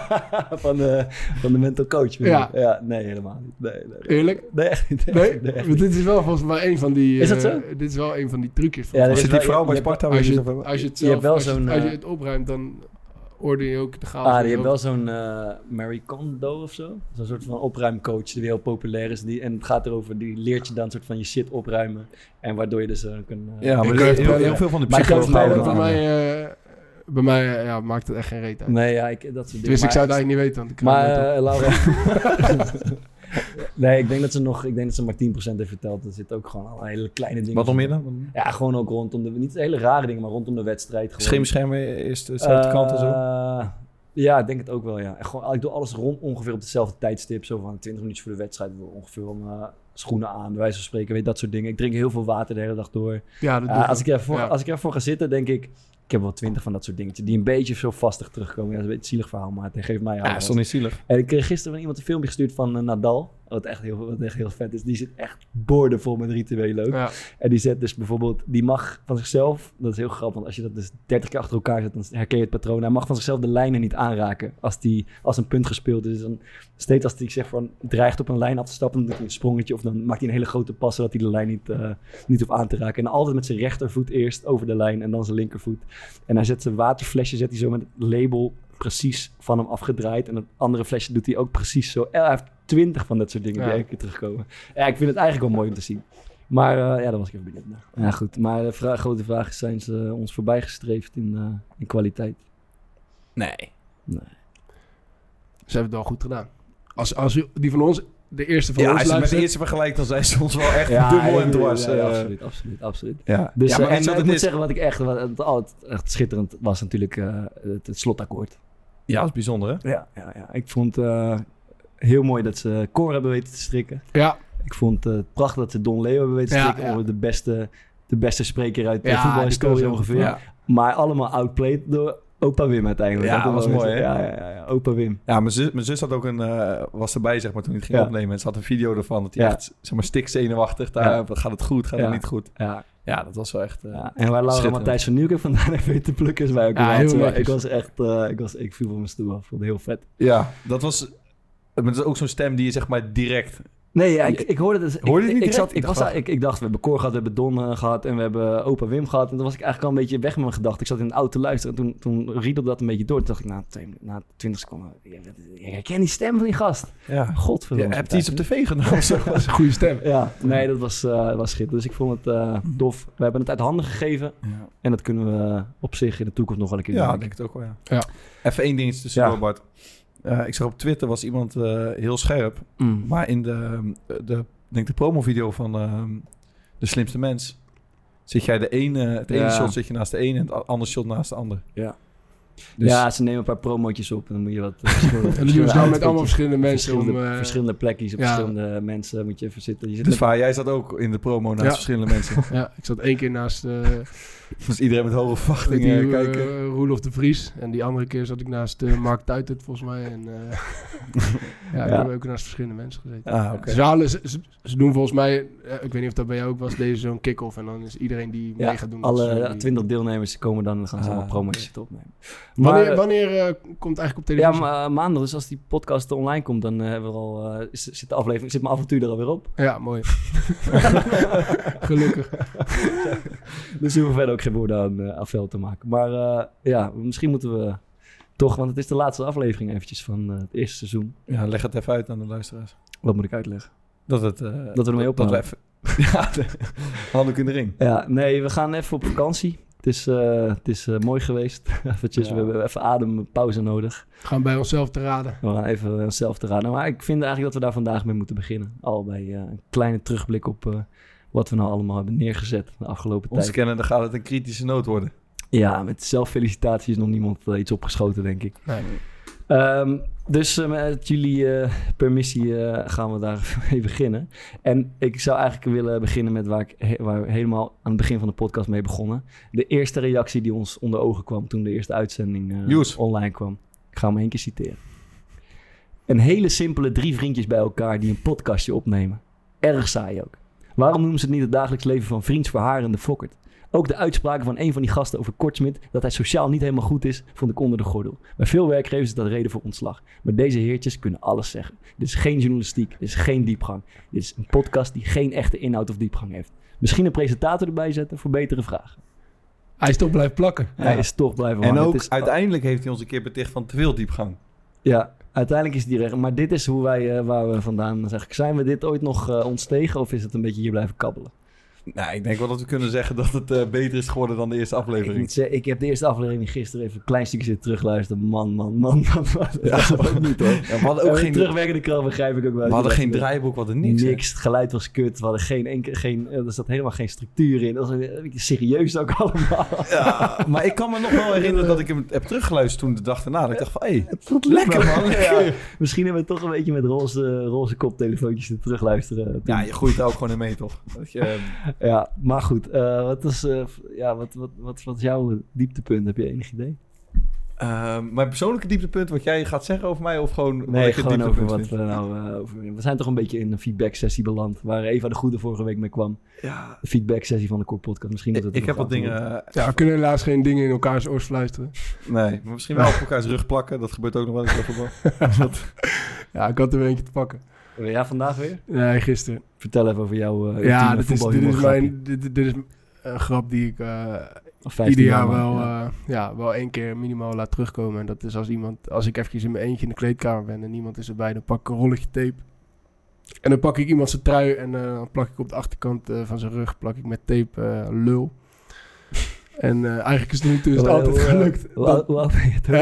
van, de, van de mental coach. Ja. ja. Nee, helemaal niet. Nee, nee, nee. Eerlijk? Nee, echt niet. Nee? nee echt niet. Dit is wel volgens mij een van die... Uh, is dat zo? Dit is wel een van die truc's. Van ja, als je die vrouw bij Sparta... Als je, als je het zelf... Je hebt wel als, zo'n, je, als je het opruimt, dan... hoorde je ook de chaos. Ah, die heeft wel zo'n uh, Marie Kondo of zo. Zo'n soort van opruimcoach die heel populair is. Die, en het gaat erover, die leert je dan een soort van je shit opruimen. En waardoor je dus uh, kunt... Uh, ja, maar heel, heel, heel veel van de psychologen. Bij mij, uh, bij mij uh, ja, maakt het echt geen reet uit. Nee, ja, ik, dat soort dingen. Dus ik zou het eigenlijk niet weten. Want ik maar, uh, Laura... nee, ik denk dat ze nog, ik denk dat ze maar tien procent heeft verteld. Er zitten ook gewoon al hele kleine dingen. Wat nog meer dan? Ja, gewoon ook rondom de, niet hele rare dingen, maar rondom de wedstrijd. Schemerschermen is dezelfde uh, kant en zo? Ja, ik denk het ook wel, ja. En gewoon, ik doe alles rond ongeveer op hetzelfde tijdstip. Zo van twintig minuutjes voor de wedstrijd, ongeveer om uh, schoenen aan, bij wijze van spreken, weet dat soort dingen. Ik drink heel veel water de hele dag door. Ja, dat doe uh, als, ik ervoor, ja. als ik ervoor ga zitten, denk ik, ik heb wel twintig van dat soort dingetjes die een beetje zo vastig terugkomen. Ja, dat is een beetje een zielig verhaal, maar het geeft mij... Ja, dat is toch niet zielig? En ik kreeg gisteren van iemand een filmpje gestuurd van uh, Nadal. Wat echt, heel, wat echt heel vet is. Die zit echt boordevol met rituelen ook. Ja. En die zet dus bijvoorbeeld... Die mag van zichzelf... Dat is heel grappig, want als je dat dus dertig keer achter elkaar zet... dan herken je het patroon. Hij mag van zichzelf de lijnen niet aanraken. Als, die, als een punt gespeeld is. Dan steeds als hij zegt van... dreigt op een lijn af te stappen... dan doet hij een sprongetje... of dan maakt hij een hele grote pas... zodat hij de lijn niet, uh, niet hoeft aan te raken. En altijd met zijn rechtervoet eerst over de lijn... en dan zijn linkervoet. En hij zet zijn waterflesje... zet hij zo met het label... precies van hem afgedraaid. En het andere flesje doet hij ook precies zo. Hij heeft twintig van dat soort dingen ja. die elke keer terugkomen. Ja, ik vind het eigenlijk wel mooi om te zien. Maar uh, ja, dat was ik even benieuwd naar. Ja, goed. Maar de vraag, grote vraag is, zijn ze ons voorbijgestreefd in, uh, in kwaliteit? Nee. Nee. Ze hebben het wel goed gedaan. Als, als die van ons... De eerste van ja, ons als je luistert... met de eerste vergelijkt, dan zijn ze ons wel echt ja, dubbel en dwars. Ja, ja, uh, absoluut, absoluut, absoluut. Ja. Dus, ja, maar uh, en en ik moet is... zeggen wat ik echt, wat, het, het, echt schitterend was natuurlijk uh, het, het slotakkoord. Ja, dat is bijzonder, hè? Ja, ja, ja. Ik vond het uh, heel mooi dat ze koor hebben weten te strikken. Ja. Ik vond het uh, prachtig dat ze Don Leo hebben weten te strikken. Ja, ja. De beste, de beste spreker uit de ja, voetbalhistorie ongeveer. Ja. Maar allemaal outplayed door opa Wim uiteindelijk. Ja, dat was mooi, hè? Ja, ja, ja, ja, opa Wim. Ja, mijn zus, mijn zus had ook een, uh, was erbij, zeg maar, toen hij het ging ja. opnemen. En ze had een video ervan, dat hij ja. echt, zeg maar, stikzenuwachtig daar, ja. gaat het goed, gaat ja. het niet goed. Ja. Ja, dat was wel echt uh, ja. En waar Laura Matthijs van Nieuwkerk vandaan heeft weten te plukken, is wij ook ja, heel heel Ik was echt, uh, ik, was, ik viel van mijn stoel af. Vond het heel vet. Ja, dat was, dat is ook zo'n stem die je, zeg maar, direct... Nee, ja, ik, ik hoorde het. Hoorde je ik, niet ik, zat, ik, ik, dacht was, ik, ik dacht, we hebben Cor gehad, we hebben Don uh, gehad en we hebben opa Wim gehad. En toen was ik eigenlijk al een beetje weg met mijn gedachten. Ik zat in de auto te luisteren en toen, toen riedelde dat een beetje door. Toen dacht ik, na, twee, na twintig seconden, ik herken die stem van die gast. Ja. Godverdomme. Ja, heb je iets op tv gedaan? Dat was een goede stem. Ja, nee, dat was, uh, was schitterend. Dus ik vond het uh, tof. We hebben het uit handen gegeven. Ja. En dat kunnen we uh, op zich in de toekomst nog wel een keer doen. Ja, ik denk het ook wel, ja. ja. Even één dingetje tussendoor, ja. Bart. Uh, ik zag op Twitter was iemand uh, heel scherp. Mm. Maar in de... de Ik denk de promovideo van uh, De Slimste Mens. Zit jij de ene, het ene ja. shot zit je naast de ene en het andere shot naast de ander. Ja. Dus ja, ze nemen een paar promotjes op en dan moet je wat... Uh, verschillende, en dan doen ze dan met allemaal verschillende mensen. Verschillende, om, uh, verschillende plekjes op ja. verschillende mensen moet je even zitten. Je zit dus waar, jij zat ook in de promo naast ja. verschillende mensen. Ja, ik zat één keer naast... Uh, dus iedereen met hoge verwachtingen uh, kijken. Uh, Roelof de Vries. En die andere keer zat ik naast uh, Mark Tuitert volgens mij. En, uh, ja, ik ja. heb ook naast verschillende mensen gezeten. Ah, okay. Ze, halen, ze, ze, ze doen volgens mij, uh, ik weet niet of dat bij jou ook was, deze zo'n kick-off. En dan is iedereen die ja, mee gaat doen. Alle twintig die... deelnemers komen dan en gaan ze ah, allemaal promo's zitten opnemen. Maar, wanneer wanneer uh, komt eigenlijk op televisie? Ja, maar, uh, maandag. Dus als die podcast online komt, dan uh, hebben we al, uh, zit de aflevering, zit mijn avontuur er alweer op. Ja, mooi. Gelukkig. Dus hoeven we verder ook geen woorden aan uh, afvel te maken. Maar uh, ja, misschien moeten we toch, want het is de laatste aflevering eventjes van uh, het eerste seizoen. Ja, leg het even uit aan de luisteraars. Wat moet ik uitleggen? Dat, het, uh, dat we ermee ophouden. Dat we even... ja, de handdoek in de ring. Ja, nee, we gaan even op vakantie. Het is, uh, het is uh, mooi geweest. Eventjes, ja. We hebben even adempauze nodig. We gaan bij onszelf te raden. We gaan even bij onszelf te raden. Maar ik vind eigenlijk dat we daar vandaag mee moeten beginnen. Al bij uh, een kleine terugblik op uh, wat we nou allemaal hebben neergezet de afgelopen tijd. Ons kennen, dan gaat het een kritische noot worden. Ja, met zelffelicitatie is nog niemand uh, iets opgeschoten, denk ik. Nee. Um, dus uh, met jullie uh, permissie uh, gaan we daar mee beginnen. En ik zou eigenlijk willen beginnen met waar, ik he- waar we helemaal aan het begin van de podcast mee begonnen. De eerste reactie die ons onder ogen kwam toen de eerste uitzending uh, online kwam. Ik ga hem één keer citeren. Een hele simpele drie vriendjes bij elkaar die een podcastje opnemen. Erg saai ook. Waarom noemen ze het niet het dagelijks leven van Vriends Verhaar en de Fokkert? Ook de uitspraken van een van die gasten over Kortsmit, dat hij sociaal niet helemaal goed is, vond ik onder de gordel. Bij veel werkgevers is dat reden voor ontslag. Maar deze heertjes kunnen alles zeggen. Dit is geen journalistiek, dit is geen diepgang. Dit is een podcast die geen echte inhoud of diepgang heeft. Misschien een presentator erbij zetten voor betere vragen. Hij is toch blijven plakken. Ja. Hij is toch blijven En hangen. ook is, uiteindelijk heeft hij ons een keer beticht van te veel diepgang. Ja, uiteindelijk is die recht. Maar dit is hoe wij, uh, waar we vandaan zeg ik. Zijn we dit ooit nog uh, ontstegen of is het een beetje hier blijven kabbelen? Nou, ik denk wel dat we kunnen zeggen dat het uh, beter is geworden dan de eerste aflevering. Ik, moet zeggen, ik heb de eerste aflevering gisteren even een klein stukje zitten terugluisteren. Man, man, man, man. man. Ja, dat was ook niet hoor. Ja, we hadden ook uh, geen terugwerkende kracht, begrijp ik ook wel. We hadden geen draaiboek, we hadden niks. Niks, het geluid was kut. We hadden geen enkele, geen, er zat helemaal geen structuur in. Dat was een beetje serieus ook allemaal. Ja, maar ik kan me nog wel herinneren dat ik hem heb teruggeluisterd toen de dag erna. Dat ik dacht van, hé, hey, lekker man. Lekker. Ja, misschien hebben we toch een beetje met roze, roze koptelefoontjes te terugluisteren. Ja, je groeit er ook gewoon in mee, toch? Dat je, ja, maar goed. Uh, wat, is, uh, ja, wat, wat, wat, wat is jouw dieptepunt? Heb je enig idee? Uh, mijn persoonlijke dieptepunt, wat jij gaat zeggen over mij of gewoon... Nee, gewoon over wat we nou... Uh, over, we zijn toch een beetje in een feedback sessie beland, waar Eva de Goede vorige week mee kwam. Ja. De feedback sessie van de Core Podcast. Misschien dat het ik heb wat dingen... Uh, ja, we kunnen helaas geen dingen in elkaars oors fluisteren. Nee, maar misschien wel op elkaars rug plakken. Dat gebeurt ook nog wel eens bij voetbal. Ja, ik had er weer eentje te pakken. Ja, vandaag weer? Nee, gisteren. Vertel even over jouw uh, ja, dit is, dit, is mijn, dit, dit is een grap die ik uh, ieder jaar wel, ja. Uh, ja, wel één keer minimaal laat terugkomen. En dat is als iemand, als ik eventjes in mijn eentje in de kleedkamer ben en niemand is erbij, dan pak ik een rolletje tape. En dan pak ik iemand zijn trui en uh, dan plak ik op de achterkant uh, van zijn rug plak ik met tape uh, lul. En uh, eigenlijk is het nu toe is het altijd uh, gelukt. Hoe uh, oud ben je toen?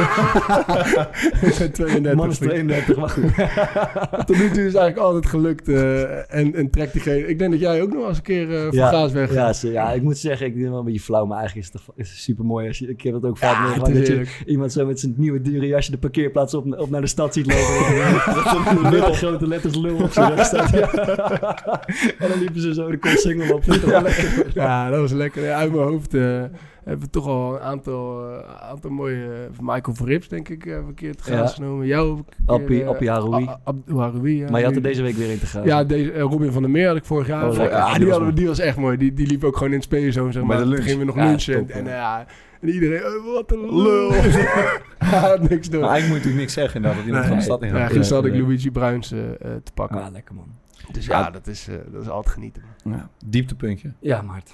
Ik ben tweeëndertig. Man is tweeëndertig, maar goed. Tot nu toe is het eigenlijk altijd gelukt. Uh, en, en trekt diegene... Ik denk dat jij ook nog eens een keer uh, van ja, gaas weg ja, so, ja, ik moet zeggen, ik ben wel een beetje flauw, maar eigenlijk is het, is het super mooi. Als je, ik heb het ook vaak ja, meegemaakt dat je iemand zo met zijn nieuwe dure jasje de parkeerplaats op, op naar de stad ziet lopen. Met witte grote letters lul op zijn rug staat. Ja. En dan liepen ze zo de Koolsingel op. Ja, ja, dat was lekker. Ja, uit mijn hoofd... Uh, hebben we toch al een aantal, uh, aantal mooie... Uh, Michael Verrips, denk ik, uh, verkeerd gaas ja. genomen. Jou... Appie, Appie Haroui. Haroui, ja. Maar je had er deze week weer in te gaan. Ja, deze, uh, Robin van der Meer had ik vorig jaar. Oh, ja, ja, die, die, hadden, die was echt mooi. Die, die liep ook gewoon in het speelzone, zeg maar. Toen gingen we nog ja, lunchen. En, en, uh, en iedereen... Oh, wat een lul. Ja, niks doen. Maar eigenlijk moet je natuurlijk niks zeggen. Nou, dat iemand nee, van de stad in gaat. Ja, gisteren had ik Luigi Bruins uh, uh, te pakken. Ah, lekker man. Dus ja, ja dat, is, uh, dat is altijd genieten. Ja, dieptepuntje. Ja, Maarten.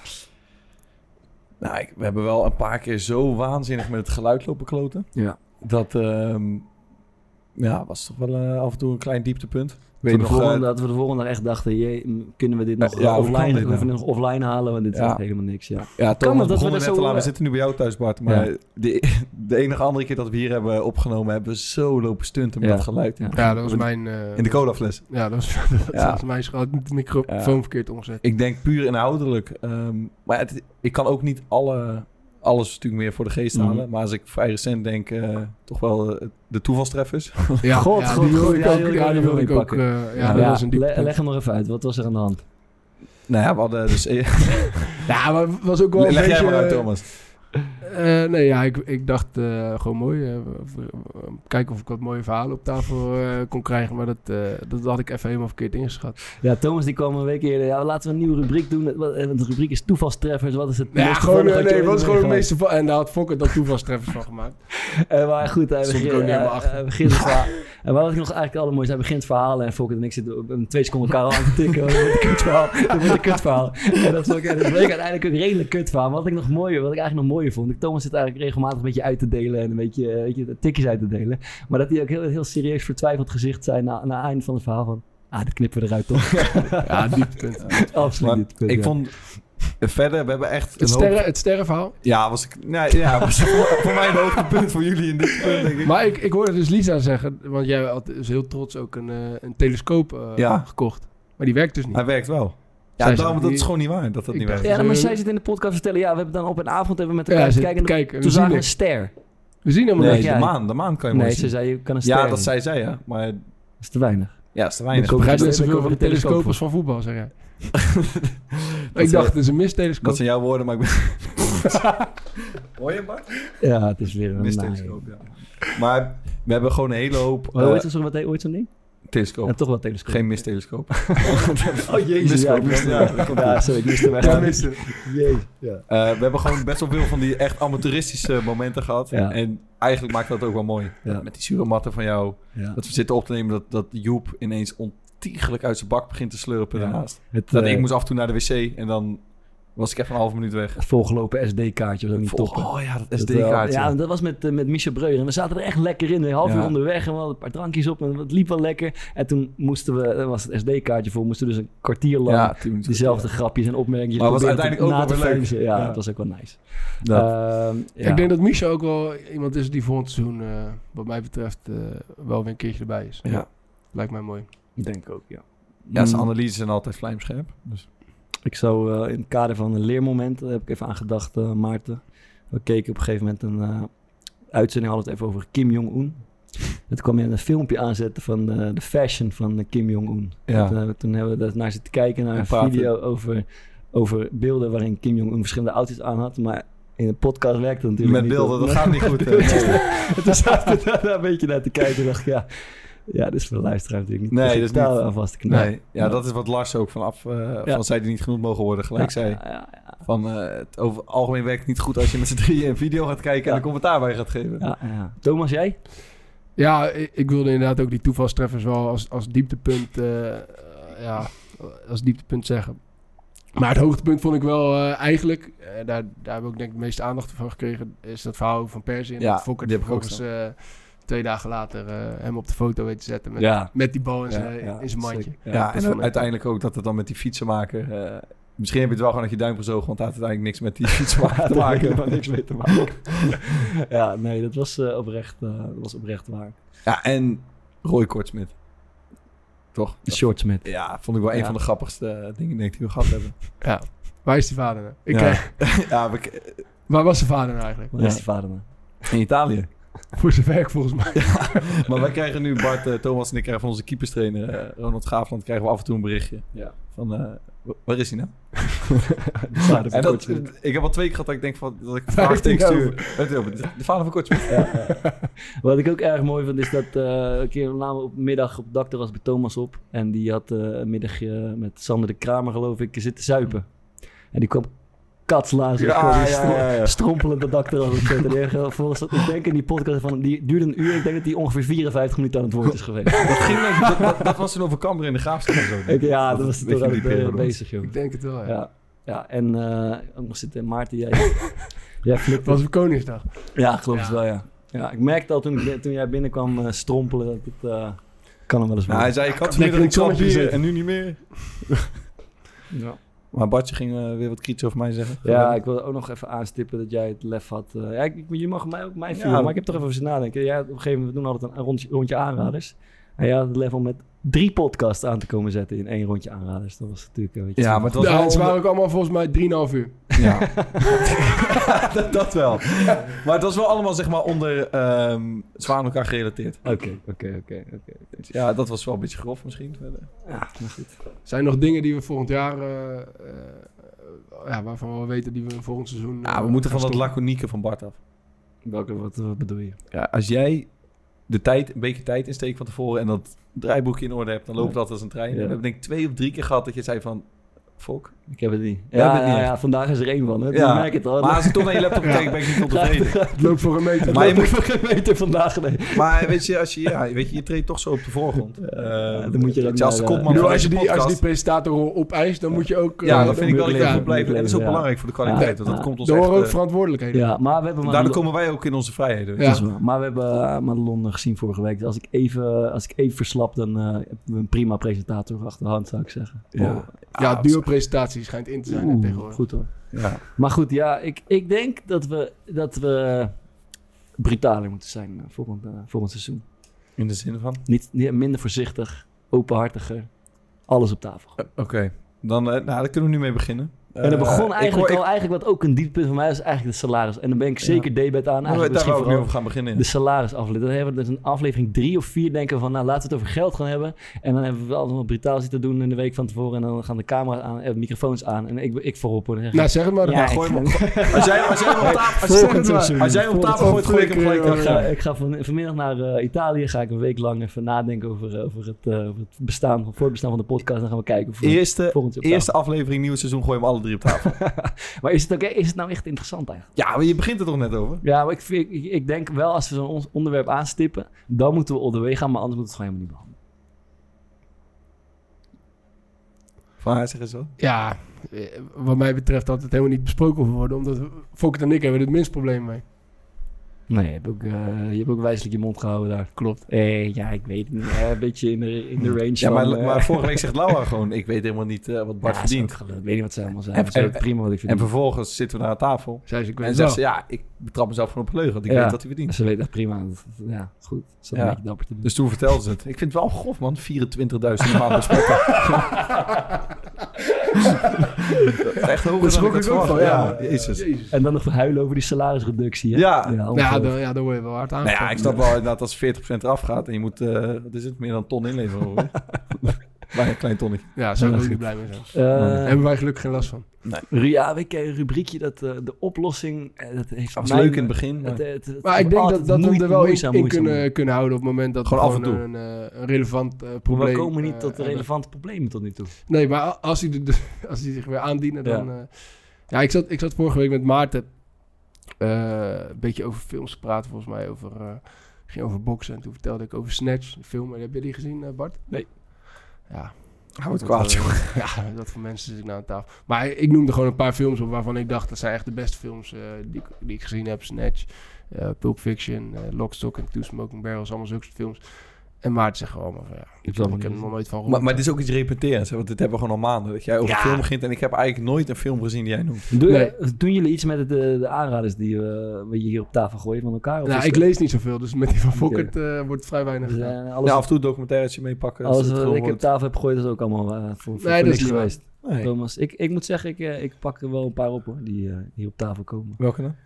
Nou, ik, we hebben wel een paar keer zo waanzinnig met het geluid lopen kloten. Ja. Dat um, ja, was toch wel uh, af en toe een klein dieptepunt. Weet de nog, volgende, uh, dat we de volgende dag echt dachten, jee, kunnen we dit nog ja, offline, dit nou? nog offline halen? Want dit is ja. helemaal niks. Ja, ja Thomas, dat we, dat zo... we zitten nu bij jou thuis, Bart. Maar ja. de, de enige andere keer dat we hier hebben opgenomen, hebben we zo lopen stunten met ja. dat geluid. Ja, ja dat was mijn... Uh, in de colafles. Ja, dat was, dat ja. was mijn schuld. De microfoon ja. verkeerd omzet. Ik denk puur inhoudelijk. Um, maar het, ik kan ook niet alle... alles natuurlijk meer voor de geest halen. Mm-hmm. Maar als ik vrij recent denk, uh, toch wel uh, de toevalstreffers. Ja, God, ja, God, die wil ik ook. Ja, die wil ik ook. Uh, ja, ja, dat ja, was een le- leg hem nog even uit. Wat was er aan de hand? Nou ja, we hadden dus... ja, maar het was ook wel leg een jij beetje... maar uit, Thomas. Uh, nee, ja, ik, ik dacht uh, gewoon mooi. Uh, kijken of ik wat mooie verhalen op tafel uh, kon krijgen. Maar dat, uh, dat had ik even helemaal verkeerd ingeschat. Ja, Thomas die kwam een week eerder. Ja, laten we een nieuwe rubriek doen. Want de rubriek is toevalstreffers. Wat is het ja, meeste gewoon, uh, nee, wat is gewoon het meeste van... En daar had Fokker dan toevalstreffers van gemaakt. Uh, maar goed, hij begint, uh, uh, begint het verhaal. En wat ik nog eigenlijk allermooiste, hij begint verhalen en Fokker en ik zitten op twee seconden elkaar aan te tikken. Met een kutverhaal. Met een kutverhaal. En dat bleek uiteindelijk ook een redelijk kutverhaal. Wat ik nog mooier, wat ik eigenlijk nog mooier vond. Ik Thomas zit eigenlijk regelmatig een beetje uit te delen en een beetje, weet je, tikjes uit te delen. Maar dat hij ook heel, heel serieus vertwijfeld gezicht zei na, na het einde van het verhaal van... Ah, dat knippen we eruit toch? Ja, dieptepunt. Absoluut dieptepunt. Ik ja. vond... Verder, we hebben echt... Het, sterren, het sterrenverhaal? Ja, was, ik, nee, ja, was voor, voor mij een hoogtepunt voor jullie in dit punt, denk ik. Maar ik, ik hoorde dus Lisa zeggen, want jij had dus heel trots ook een, uh, een telescoop uh, ja. gekocht. Maar die werkt dus niet. Hij werkt wel. Ja, daarom, dat is gewoon niet waar, dat dat niet werkt. Ja, maar zij zit in de podcast vertellen, ja, we hebben dan op een avond hebben we met elkaar ja, kijken. kijken. Toen zagen we een ster. We zien hem nee, niet. de ja, maan, de maan kan je nee, mooi zien. Nee, ze zei, je kan een ster. Ja, dat zei zij, ja. Maar... Dat is te weinig. Ja, dat is te weinig. Ik begrijp net zoveel van de telescopers van voetbal, zeg jij. Ik dacht, het is een mistelescoop. Dat zijn jouw woorden, maar ik ben... Hoor je, Bart? Ja, het is weer een mistelescoop, ja. Maar we hebben gewoon een hele hoop... Hoe heet zo'n zo, zo'n ding? Telescoop. Ja, toch wel telescoop. Geen mistelescoop. Oh jezus, ja, ja, ja, sorry, ik miste hem. Ja, miste. Jezus, ja. Uh, we hebben gewoon best wel veel van die echt amateuristische momenten gehad. Ja. En eigenlijk maakt dat ook wel mooi. Ja. Met die zure matten van jou. Ja. Dat we zitten op te nemen dat, dat Joep ineens ontiegelijk uit zijn bak begint te slurpen ja. daarnaast. Het, dat uh, ik moest af en toe naar de wc en dan Was ik even een half minuut weg. Het volgelopen S D-kaartje was ook niet Vol- top. Oh ja, dat Dat, S D-kaartje. uh, ja, dat was met, uh, met Michel Breuer. En we zaten er echt lekker in. Een half Ja. uur onderweg en we hadden een paar drankjes op. En het liep wel lekker. En toen moesten we, er was het S D-kaartje voor, moesten we dus een kwartier lang Ja, tien minuten. dezelfde grapjes en opmerkingen Maar was proberen uiteindelijk te- ook na wel te weer leuk. feinzen. Ja, Ja. dat was ook wel nice. Dat. Ehm, ja. Ik denk dat Michel ook wel iemand is die volgend seizoen, uh, wat mij betreft, uh, wel weer een keertje erbij is. Ja. Lijkt mij mooi. Ik denk ook, ja. Ja, zijn Mm. analyses zijn altijd vlijmscherp. Dus. Ik zou uh, in het kader van een leermoment, daar heb ik even aan gedacht, uh, Maarten. We keken op een gegeven moment een uh, uitzending, hadden het even over Kim Jong-un. En toen kwam je een filmpje aanzetten van uh, de fashion van uh, Kim Jong-un. Ja. En, uh, toen hebben we daar naar zitten kijken naar En een praten. video over, over beelden waarin Kim Jong-un verschillende outfits aan had. Maar in een podcast werkt het natuurlijk Met niet. beelden, dat gaat niet goed. hè. Nee. Toen zaten we daar een beetje naar te kijken en dacht ik, ja, ja, dit is voor de luisteraar natuurlijk niet. Nee, dat dat is niet. aan vast te knallen. Nee, ja, dat is wat Lars ook vanaf uh, Ja. van zij die niet genoemd mogen worden gelijk Ja, zei. ja, ja, ja. Van uh, het over algemeen werkt het niet goed als je met z'n drieën een video gaat kijken Ja. en een commentaar bij gaat geven. Ja, ja. Thomas, jij? Ja, ik, ik wilde inderdaad ook die toevalstreffers wel als, als dieptepunt, uh, uh, ja, als dieptepunt zeggen. Maar het hoogtepunt vond ik wel uh, eigenlijk, uh, daar, daar heb ik ook denk ik de meeste aandacht van gekregen, is dat verhaal van Persie. En Ja, dat Fokker die heb ik ook vervolgens uh, twee dagen later uh, hem op de foto weet te zetten met, Ja. met die bal in Ja, zijn ja, in zijn mandje. zeker. Ja, Ja, en dat vond ik- uiteindelijk ook dat het dan met die fietsenmaker... Uh, misschien heb je het wel gewoon uit je duim gezogen, want het had uiteindelijk niks met die fietsenmaker te Daar maken. helemaal niks mee te maken. Ja, nee, dat was, uh, oprecht, uh, dat was oprecht waar. Ja, en Roy Kortsmit. Toch? De Shortsmith. Ja, vond ik wel een Ja. van de grappigste uh, dingen denk ik, die we gehad hebben. Ja, waar is die vader nou? Ik, ja. uh, ja, we, waar was zijn vader nou eigenlijk? Waar Ja. is die vader nou? in Italië. Voor zijn werk volgens mij. Maar wij krijgen nu, Bart, uh, Thomas en ik krijgen van onze keeperstrainer, uh, Ronald Gaafland, krijgen we af en toe een berichtje. Ja. Van, uh, w- waar is hij nou? De vader van En dat, Kortsmith. ik heb al twee keer gehad dat ik denk van, dat ik een Waar heeft hij vraagteken het stuur. Weet je wel, De vader van Kortsmit. Ja, ja. Wat ik ook erg mooi vind is dat uh, een keer namen op middag op het dakterras bij Thomas op. En die had uh, een middagje met Sander de Kramer geloof ik zitten zuipen. En die kwam katslazen. Ja, ja, ja, ja. Strompelend dat dakterras opzetten. Die heeft volgens dat, ik denk in die podcast van, die duurde een uur. Ik denk dat die ongeveer vierenvijftig minuten aan het woord is geweest. Dat, ging, dat, dat, dat was toen over Cambuur in de Graafstad en zo. Ik, ja, dat was weet toch je aan die het uh, periode. bezig, joh. Ik denk het wel, ja. Ja, ja en uh, ook nog zitten Maarten, jij, jij flikt Het was op Koningsdag. Ja, geloof het Ja. wel, ja. Ja, ik merkte al toen, ik, toen jij binnenkwam uh, strompelen dat het uh, kan hem wel eens Nou, worden. hij zei, ik had Lekker vanmiddag in een het zonnetje bier zitten. en nu niet meer. Ja. Maar Bartje ging uh, weer wat kritisch over mij zeggen. Ja, ik wil ook nog even aanstippen dat jij het lef had. Uh, ja, ik, je mag mij ook mij vieren, Ja. maar ik heb toch even over zitten nadenken. Jij, op een gegeven moment, we doen altijd een rondje, rondje aanraders. En jij had het lef om met drie podcasts aan te komen zetten in één rondje aanraders. Dat was natuurlijk een beetje... Ja, maar het was Ja, wel ze waren onder- ook allemaal volgens mij drieënhalf uur. Ja. dat, dat wel. Maar het was wel allemaal zeg maar onder... Um, zwaar aan elkaar gerelateerd. Oké, oké, oké, oké. Ja, dat was wel een beetje grof misschien. Verder. Ja, maar goed. Zijn er nog dingen die we volgend jaar... Uh, uh, ja, waarvan we weten die we in volgend seizoen... Ja, uh, we moeten gaan van dat stoppen? laconieke van Bart af. Welke, wat, wat bedoel je? Ja, als jij de tijd, een beetje tijd insteekt van tevoren en dat draaiboekje in orde hebt, dan loopt dat als een trein. Ja. We hebben denk ik twee of drie keer gehad dat je zei van... Fok. Ik heb het niet. Ja, Ja, heb het ja, niet ja, vandaag is er één van. Hè? Ja. Ja. merk het al. Maar als ik toch naar je laptop kijk, ben ik niet ontevreden. Het loopt voor een meter. Maar Maar je je moet- moet geen meter vandaag. Nee. Maar weet je, als je, ja, weet je, je treedt toch zo op de voorgrond. Uh, dan moet je er ook als de naar, uh, kopman Ik bedoel, van als, je deze die, als je die podcast... presentator opeist, dan moet je ook... Ja, uh, dat vind ik wel dat je leven, goed blijven. En dat is ook ja. belangrijk voor de kwaliteit. Ja. Want dat komt ons Er horen echt... ook uh, verantwoordelijkheden. Ja, maar we hebben daardoor Madelon, komen wij ook in onze vrijheden. Ja. dat is waar. Maar we hebben uh, Madelon gezien vorige week. Dus als ik even, als ik even verslap, dan uh, hebben we een prima presentator achter de hand, zou ik zeggen. Ja. Oh. Ja, Ah, duo-presentatie schijnt in te zijn hè, Oeh, tegenwoordig. goed hoor. Ja. Maar goed, ja, ik, ik denk dat we, dat we brutaler moeten zijn uh, volgend, uh, volgend seizoen. In de zin van? Niet, niet minder voorzichtig, openhartiger, alles op tafel. Uh, Oké, okay. dan uh, nou, daar kunnen we nu mee beginnen. En dat begon Uh, eigenlijk ik, al, eigenlijk wat ook een dieptepunt voor mij is eigenlijk de salaris. En dan ben ik zeker Ja. debet aan. Ik, Eigenlijk daar wou ik nu vooral over gaan beginnen. de salarisaflevering. Dan hebben we dus een aflevering drie of vier denken van, nou laten we het over geld gaan hebben. En dan hebben we allemaal brutaal zitten doen in de week van tevoren. En dan gaan de camera's aan, en de microfoons aan. En ik, ik voorop hoor. Nou, zeg het maar. Ja, Ja, ik- gooi hem op. Als jij, als jij hem op tafel, als Volgend jij, seizoen. als jij hem op tafel gooit, gooi ik hem gelijk Ik terug. ga, ik ga van, vanmiddag naar uh, Italië. Ga ik een week lang even nadenken over, uh, over, het, uh, over het bestaan, voortbestaan van de podcast. Dan gaan we kijken of we Eerste, volgend jaar op eerste aflevering, nieuw seizoen, gooi hem alle drie op tafel. Maar is het, ook, is het nou echt interessant eigenlijk? Ja, maar je begint er toch net over? Ja, maar ik, vind- ik, ik denk wel als we zo'n ons- onderwerp aanstippen, dan moeten we all the way gaan, maar anders moeten we het gewoon helemaal niet behandelen. Maar zeg eens wat. Ja, wat mij betreft had het helemaal niet besproken hoeven worden. Omdat Fokker en ik hebben er het minst probleem mee. Nee, je hebt ook, uh, je hebt ook wijselijk je mond gehouden daar. Klopt. Eh, ja, ik weet het niet. Uh, een beetje in de, in de range Ja, maar, van... Uh, maar vorige week zegt Laura gewoon... ik weet helemaal niet uh, wat Bart ja, verdient. Ik weet niet wat zij allemaal zijn. En, Dat is en, prima wat ik verdien. En vervolgens zitten we naar aan tafel. Zij ze, ik weet en zegt ze... ja, ik betrap mezelf gewoon op een leugen. Want ik ja, weet wat hij verdient. Ze weet dat prima. Ja, goed. Dat is ja. een beetje dapper te doen. Dus toen vertelde ze het. Ik vind het wel grof, man. vierentwintigduizend in de maand besprekken. Dat is echt hoger dan ik het verwacht. Ja, ja, jezus. Jezus. En dan nog huilen over die salarisreductie. Hè? Ja. Ja, ja, dan, ja, dan word je wel hard aangepakt. Nou ja, ik snap wel inderdaad als veertig procent eraf gaat... en je moet, uh, wat is het, meer dan een ton inleveren. Hoor. Bij een klein tonnetje. Ja, zo ben ik er blij mee zijn. Uh, Daar hebben wij gelukkig geen last van. Nee. Ja, weet je, een rubriekje dat uh, de oplossing... Uh, dat heeft was leuk in het begin. Maar, het, het, het, maar ik denk dat, dat we hem er wel moeizaam, in, in moeizaam, kunnen, kunnen houden... op het moment dat gewoon we af en toe een, een, een relevant uh, probleem... We komen niet uh, tot relevante problemen tot nu toe. Nee, maar als die, de, als die zich weer aandienen, dan... Ja, uh, ja ik, zat, ik zat vorige week met Maarten... Uh, een beetje over films te praten, volgens mij. Over, uh, ging over boksen. En toen vertelde ik over Snatch, de film. Heb je die gezien, uh, Bart? Nee. Ja. Hou het kwaad, jongen. Ja, dat voor mensen zit ik nou aan tafel. Maar ik noemde gewoon een paar films op waarvan ik dacht... dat zijn echt de beste films uh, die, die ik gezien heb. Snatch, uh, Pulp Fiction, uh, Lock, Stock and Two Smoking Barrels. Allemaal zulke films. En Maarten zegt gewoon maar van ja, ik, ik heb er nog nooit van gehoord. Maar, maar het is ook iets repeterends, want dit hebben we gewoon al maanden. Dat jij over ja. film begint en ik heb eigenlijk nooit een film gezien die jij noemt. Doe, nee. Doen jullie iets met de, de aanraders die uh, je hier op tafel gooien van elkaar? Of nou, ik het... lees niet zoveel, dus met die van Fokkert uh, wordt vrij weinig dus, gedaan. Uh, alles ja, af en toe documentaires meepakken. Alles wat ik op tafel heb gegooid is ook allemaal uh, voor, voor nee, dat is niet geweest. Nee. Thomas, ik, ik moet zeggen, ik, uh, ik pak er wel een paar op hoor, die uh, hier op tafel komen. Welke dan?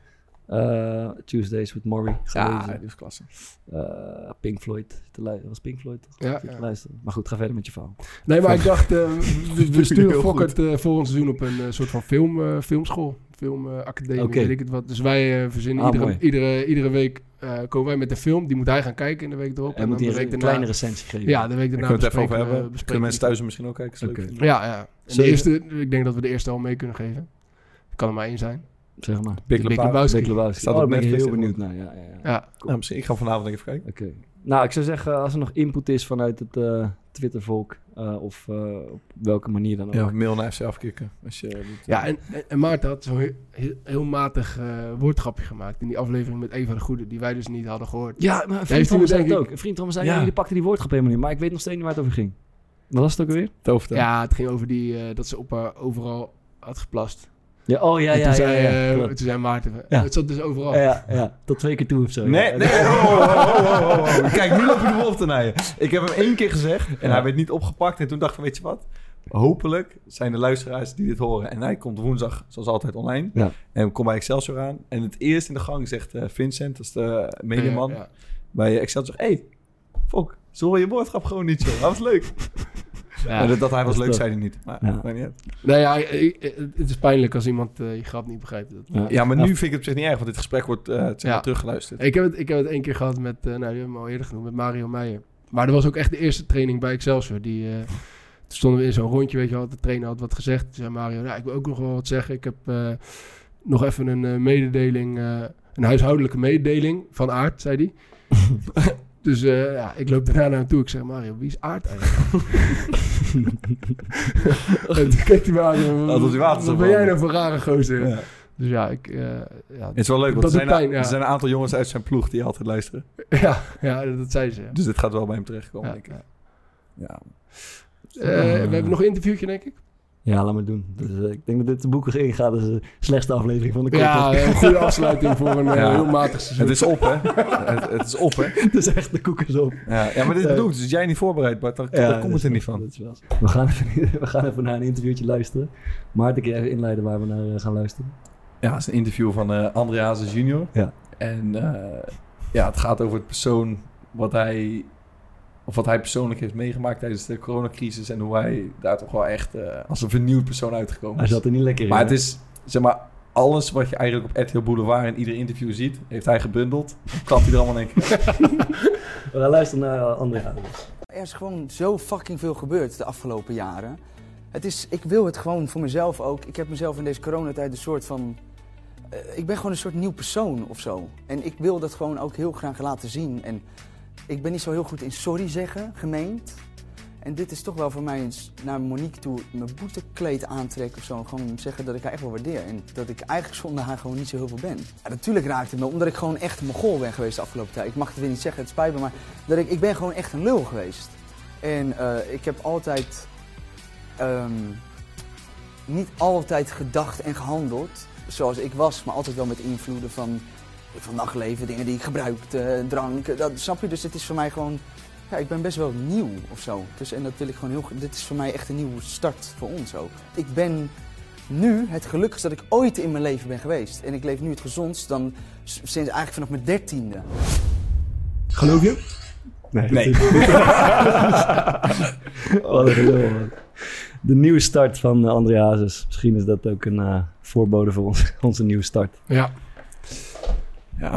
Uh, Tuesdays with Maury. Ja, dat is klasse. Uh, Pink Floyd. Te lu- was Pink Floyd toch? Ja, ja. luisteren. Maar goed, ga verder met je verhaal. Nee, maar ik dacht, uh, we, we sturen Fokkert uh, volgend seizoen op een uh, soort van film, uh, filmschool. Filmacademie, uh, okay. weet ik het wat. Dus wij uh, verzinnen ah, iedere, iedere, iedere week uh, komen wij met een film. Die moet hij gaan kijken in de week erop. En, en moet hij een daarna, kleine recensie geven. Ja, de week daarna kunnen we het even over hebben. Uh, kunnen mensen thuis misschien ook kijken? Okay. Ja, ja. En de eerste, ik denk dat we de eerste al mee kunnen geven. Kan er maar één zijn. Zeg maar. Big Lebowski. Staat oh, daar ben ik heel benieuwd naar. Ja, ja, ja. ja. Cool. Nou, misschien, ik ga vanavond even kijken. Oké. Okay. Nou, ik zou zeggen, als er nog input is vanuit het uh, Twittervolk... Uh, of uh, op welke manier dan ook. Ja, mail naar F C afkicken. Als je doet, ja, en, en, en Maarten had zo'n heel, heel, heel matig uh, woordgrapje gemaakt... in die aflevering met Eva de Goede... die wij dus niet hadden gehoord. Ja, maar een vriend van me zei het ook. Een vriend van me zei, ja. ja, jullie pakten die woordgrap helemaal niet... maar ik weet nog steeds niet waar het over ging. Wat was het ook alweer? Toofd, ja, het ging over die uh, dat ze op haar overal had geplast. Ja, oh ja, ja, toen, zei, ja, ja, uh, toen zei Maarten, ja. het zat dus overal. Ja, ja, tot twee keer toe of zo. Nee, ja. nee, oh, oh, oh, oh, oh. Kijk, nu loop je de wolf te naaien. Ik heb hem één keer gezegd en ja. hij werd niet opgepakt. En toen dacht ik van, weet je wat? Hopelijk zijn de luisteraars die dit horen. En hij komt woensdag, zoals altijd, online. Ja. En komt bij Excelsior aan. En het eerst in de gang zegt uh, Vincent, dat is de mediaman, ja, ja. bij Excelsior, hé, hey, Fok, ze horen je woordgrap gewoon niet zo. Dat was leuk. Ja, dat, dat hij was leuk, toch. Zei hij niet. Maar, ja. maar niet nee, ja, het is pijnlijk als iemand uh, je grap niet begrijpt. Dat, ja. ja, maar nu vind ik het op zich niet erg, want dit gesprek wordt uh, zeg maar ja. teruggeluisterd. Ik heb, het, ik heb het één keer gehad met, uh, nou, die hebben we al eerder genoemd, met Mario Meijer. Maar dat was ook echt de eerste training bij Excelsior. Die, uh, toen stonden we in zo'n rondje, weet je wel, de trainer had wat gezegd. Toen zei Mario, nou, ik wil ook nog wel wat zeggen. Ik heb uh, nog even een uh, mededeling, uh, een huishoudelijke mededeling van Aart, zei hij. Dus uh, ja, ik loop daarna naar hem toe. Ik zeg, Mario, wie is Aart eigenlijk? En toen keek hij me aan. Wat, wat, wat ben jij nou voor rare gozer? Ja. Dus ja, ik... Uh, ja, het is wel leuk, want er zijn, pijn, a, ja. er zijn een aantal jongens uit zijn ploeg die altijd luisteren. Ja, ja dat zei ze. Ja. Dus dit gaat wel bij hem terechtkomen, ja, denk ik. Ja. Ja. Uh, uh, we hebben nog een interviewtje, denk ik. Ja, laat maar doen. Dus, uh, ik denk dat dit de boeken ingaat. Dat is de slechtste aflevering van de kop. Ja, een goede afsluiting voor een ja. heel matig seizoen. Het is op, hè? het, het is op, hè? Het is echt, de koek is op. Ja, ja maar dit bedoel ik. Dus jij niet voorbereid, Bart. Daar, ja, daar komt het er niet van. We gaan, even, we gaan even naar een interviewtje luisteren. Maarten, kun je even inleiden waar we naar uh, gaan luisteren? Ja, het is een interview van uh, André Hazes junior Ja. En uh, ja, het gaat over het persoon wat hij... Of wat hij persoonlijk heeft meegemaakt tijdens de coronacrisis. En hoe hij daar toch wel echt uh, als een vernieuwd persoon uitgekomen is. Hij zat er niet lekker in. Maar hè? het is, zeg maar, alles wat je eigenlijk op R T L Boulevard in ieder interview ziet, heeft hij gebundeld. Dan klapt hij er allemaal in één keer. We gaan luisteren naar uh, André Hazes. Er is gewoon zo fucking veel gebeurd de afgelopen jaren. Het is, ik wil het gewoon voor mezelf ook. Ik heb mezelf in deze coronatijd een soort van... Uh, ik ben gewoon een soort nieuw persoon of zo. En ik wil dat gewoon ook heel graag laten zien. En ik ben niet zo heel goed in sorry zeggen, gemeend. En dit is toch wel voor mij eens naar Monique toe mijn boetekleed aantrekken of zo. Gewoon zeggen dat ik haar echt wel waardeer. En dat ik eigenlijk zonder haar gewoon niet zo heel veel ben. Ja, natuurlijk raakt het me, omdat ik gewoon echt een Mongool ben geweest de afgelopen tijd. Ik mag het weer niet zeggen, het spijt me, maar dat ik, ik ben gewoon echt een lul geweest. En uh, ik heb altijd... Um, niet altijd gedacht en gehandeld zoals ik was, maar altijd wel met invloeden van, van nachtleven, dingen die ik gebruikte, drank. Dat, snap je? Dus het is voor mij gewoon... Ja, ik ben best wel nieuw of zo. Dus, en dat wil ik gewoon heel... Dit is voor mij echt een nieuwe start voor ons ook. Ik ben nu het gelukkigste dat ik ooit in mijn leven ben geweest. En ik leef nu het gezondst dan sinds eigenlijk vanaf mijn dertiende. Geloof je? Nee. Nee. Wat een gelul, man. De nieuwe start van uh, André Hazes. Misschien is dat ook een uh, voorbode voor ons, onze nieuwe start. Ja. Ja.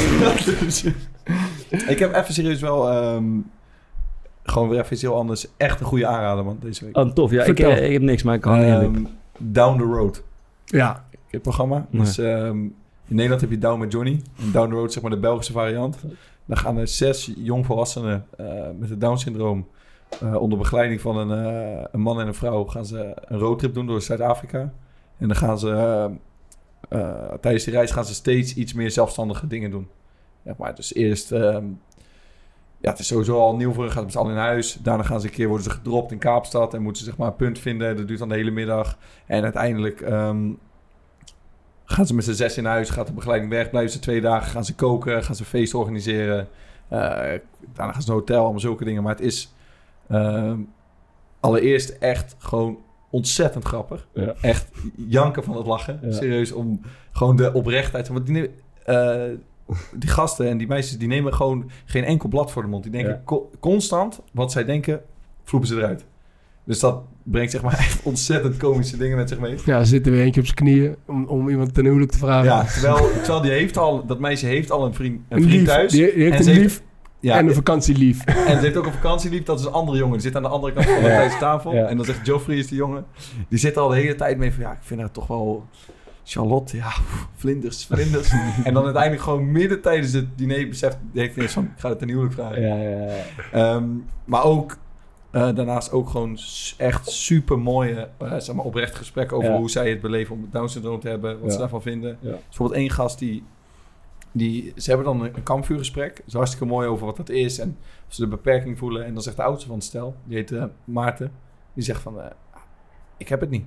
Ik heb even serieus wel... Um, gewoon weer even iets heel anders. Echt een goede aanrader, man, deze week. Oh, tof. Ja, ik, ik heb niks, maar ik kan um, niet. Down the Road. Ja. Ik heb het programma. Nee. Dus, um, in Nederland heb je Down met Johnny. En Down the Road, zeg maar de Belgische variant. Dan gaan er zes jongvolwassenen uh, met het Down-syndroom... Uh, onder begeleiding van een, uh, een man en een vrouw gaan ze een roadtrip doen door Zuid-Afrika. En dan gaan ze uh, uh, tijdens die reis gaan ze steeds iets meer zelfstandige dingen doen. Ja, maar dus eerst, um, ja, het is sowieso al nieuw voor hen, gaan ze met z'n allen in huis. Daarna gaan ze een keer worden ze gedropt in Kaapstad en moeten ze zeg maar een punt vinden. Dat duurt dan de hele middag. En uiteindelijk um, gaan ze met z'n zes in huis, gaat de begeleiding weg, blijven ze twee dagen, gaan ze koken, gaan ze feesten organiseren. Uh, daarna gaan ze naar een hotel, allemaal zulke dingen. Maar het is Uh, allereerst echt gewoon ontzettend grappig. Ja. Echt janken van het lachen. Ja. Serieus, om gewoon de oprechtheid. Want die, uh, die gasten en die meisjes, die nemen gewoon geen enkel blad voor de mond. Die denken Ja. co- constant wat zij denken, vloepen ze eruit. Dus dat brengt zeg maar echt ontzettend komische dingen met zich mee. Ja, zit er weer eentje op zijn knieën om, om iemand ten huwelijk te vragen. Ja, terwijl, terwijl die heeft al, dat meisje heeft al een vriend, een Een vriend lief. thuis. Die, die heeft en ze een heeft- lief Ja, en een vakantielief. En ze heeft ook een vakantielief, dat is een andere jongen. Die zit aan de andere kant van de Ja. tafel. Ja. En dan zegt Geoffrey is die jongen. Die zit al de hele tijd mee van, ja, ik vind haar toch wel... Charlotte, ja, pff, vlinders, vlinders. En dan uiteindelijk gewoon midden tijdens het diner beseft... heeft hij eens van, ik ga het ten huwelijk vragen. Ja, ja, ja. Um, maar ook, uh, daarnaast ook gewoon s- echt super mooie, uh, zeg maar, oprecht gesprekken over Ja. hoe zij het beleven om het Down-syndroom te hebben. Wat Ja. ze daarvan vinden. Ja. Dus bijvoorbeeld één gast die... Die, ze hebben dan een, een kampvuurgesprek. Dat is hartstikke mooi over wat dat is. En of ze de beperking voelen. En dan zegt de oudste van het stel, die heet uh, Maarten. Die zegt van, uh, ik heb het niet.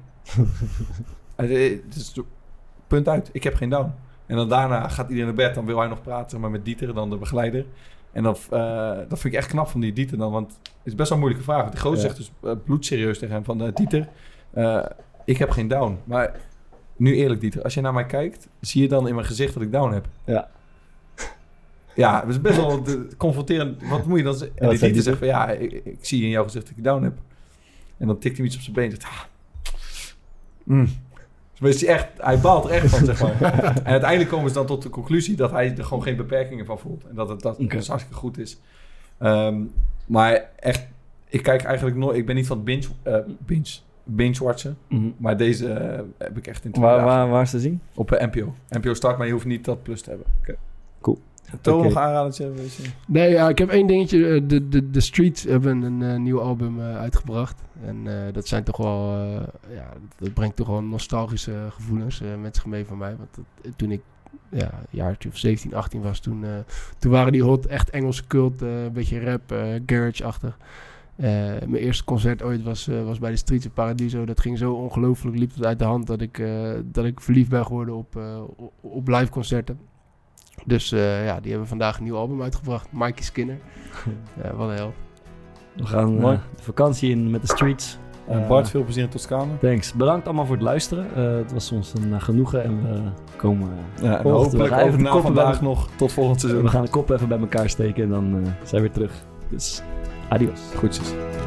uh, het is, punt uit, ik heb geen down. En dan daarna gaat iedereen naar bed. Dan wil hij nog praten zeg maar, met Dieter, dan de begeleider. En dat, uh, dat vind ik echt knap van die Dieter dan. Want het is best wel een moeilijke vraag. Want die gozer Ja. zegt dus uh, bloedserieus tegen hem van... Uh, Dieter, uh, ik heb geen down. Maar nu eerlijk Dieter, als je naar mij kijkt... zie je dan in mijn gezicht dat ik down heb? Ja. Ja, het is best wel de, confronterend. Wat moet je dan zeggen? En Ja, die zei Dieter Dieter? zegt van... Ja, ik, ik zie in jouw gezicht dat ik down heb. En dan tikt hij iets op zijn been en zegt... Ah, mm. Dus is hij, echt, hij baalt er echt van, zeg maar. En uiteindelijk komen ze dan tot de conclusie... dat hij er gewoon geen beperkingen van voelt. En dat het dat Okay. dus hartstikke goed is. Um, maar echt... Ik kijk eigenlijk nooit... Ik ben niet van het binge... Uh, binge binge-watchen. Mm-hmm. Maar deze uh, heb ik echt in twee Waar, dagen. waar, waar is te zien? Op uh, N P O. N P O Start, maar je hoeft niet dat plus te hebben. Okay. Cool. Toon, Okay. nog aanradertje? Weet je? Nee, ja, ik heb één dingetje. De, de, de Streets hebben een uh, nieuw album uh, uitgebracht. En uh, dat zijn toch wel... Uh, ja, dat brengt toch wel nostalgische gevoelens uh, met zich mee van mij. Want dat, toen ik ja, een jaartje of zeventien, achttien was, toen, uh, toen waren die hot echt Engelse cult. Uh, een beetje rap, uh, garage-achtig. Uh, mijn eerste concert ooit was, uh, was bij de Streets in Paradiso. Dat ging zo ongelooflijk, liep het uit de hand... dat ik, uh, dat ik verliefd ben geworden op, uh, op, op live concerten. Dus uh, ja, die hebben vandaag een nieuw album uitgebracht. Mikey Skinner. Ja, wat een held. We gaan uh, Mooi. de vakantie in met de Streets. Uh, Uh, Bart, veel plezier in Toscane. Thanks. Bedankt allemaal voor het luisteren. Uh, het was ons een uh, genoegen en we komen... Uh, Ja, en volgende- hopelijk we gaan ook even de na koppen vandaag bij- nog tot volgend seizoen. We gaan de kop even bij elkaar steken en dan uh, zijn we weer terug. Dus adios. Groetjes.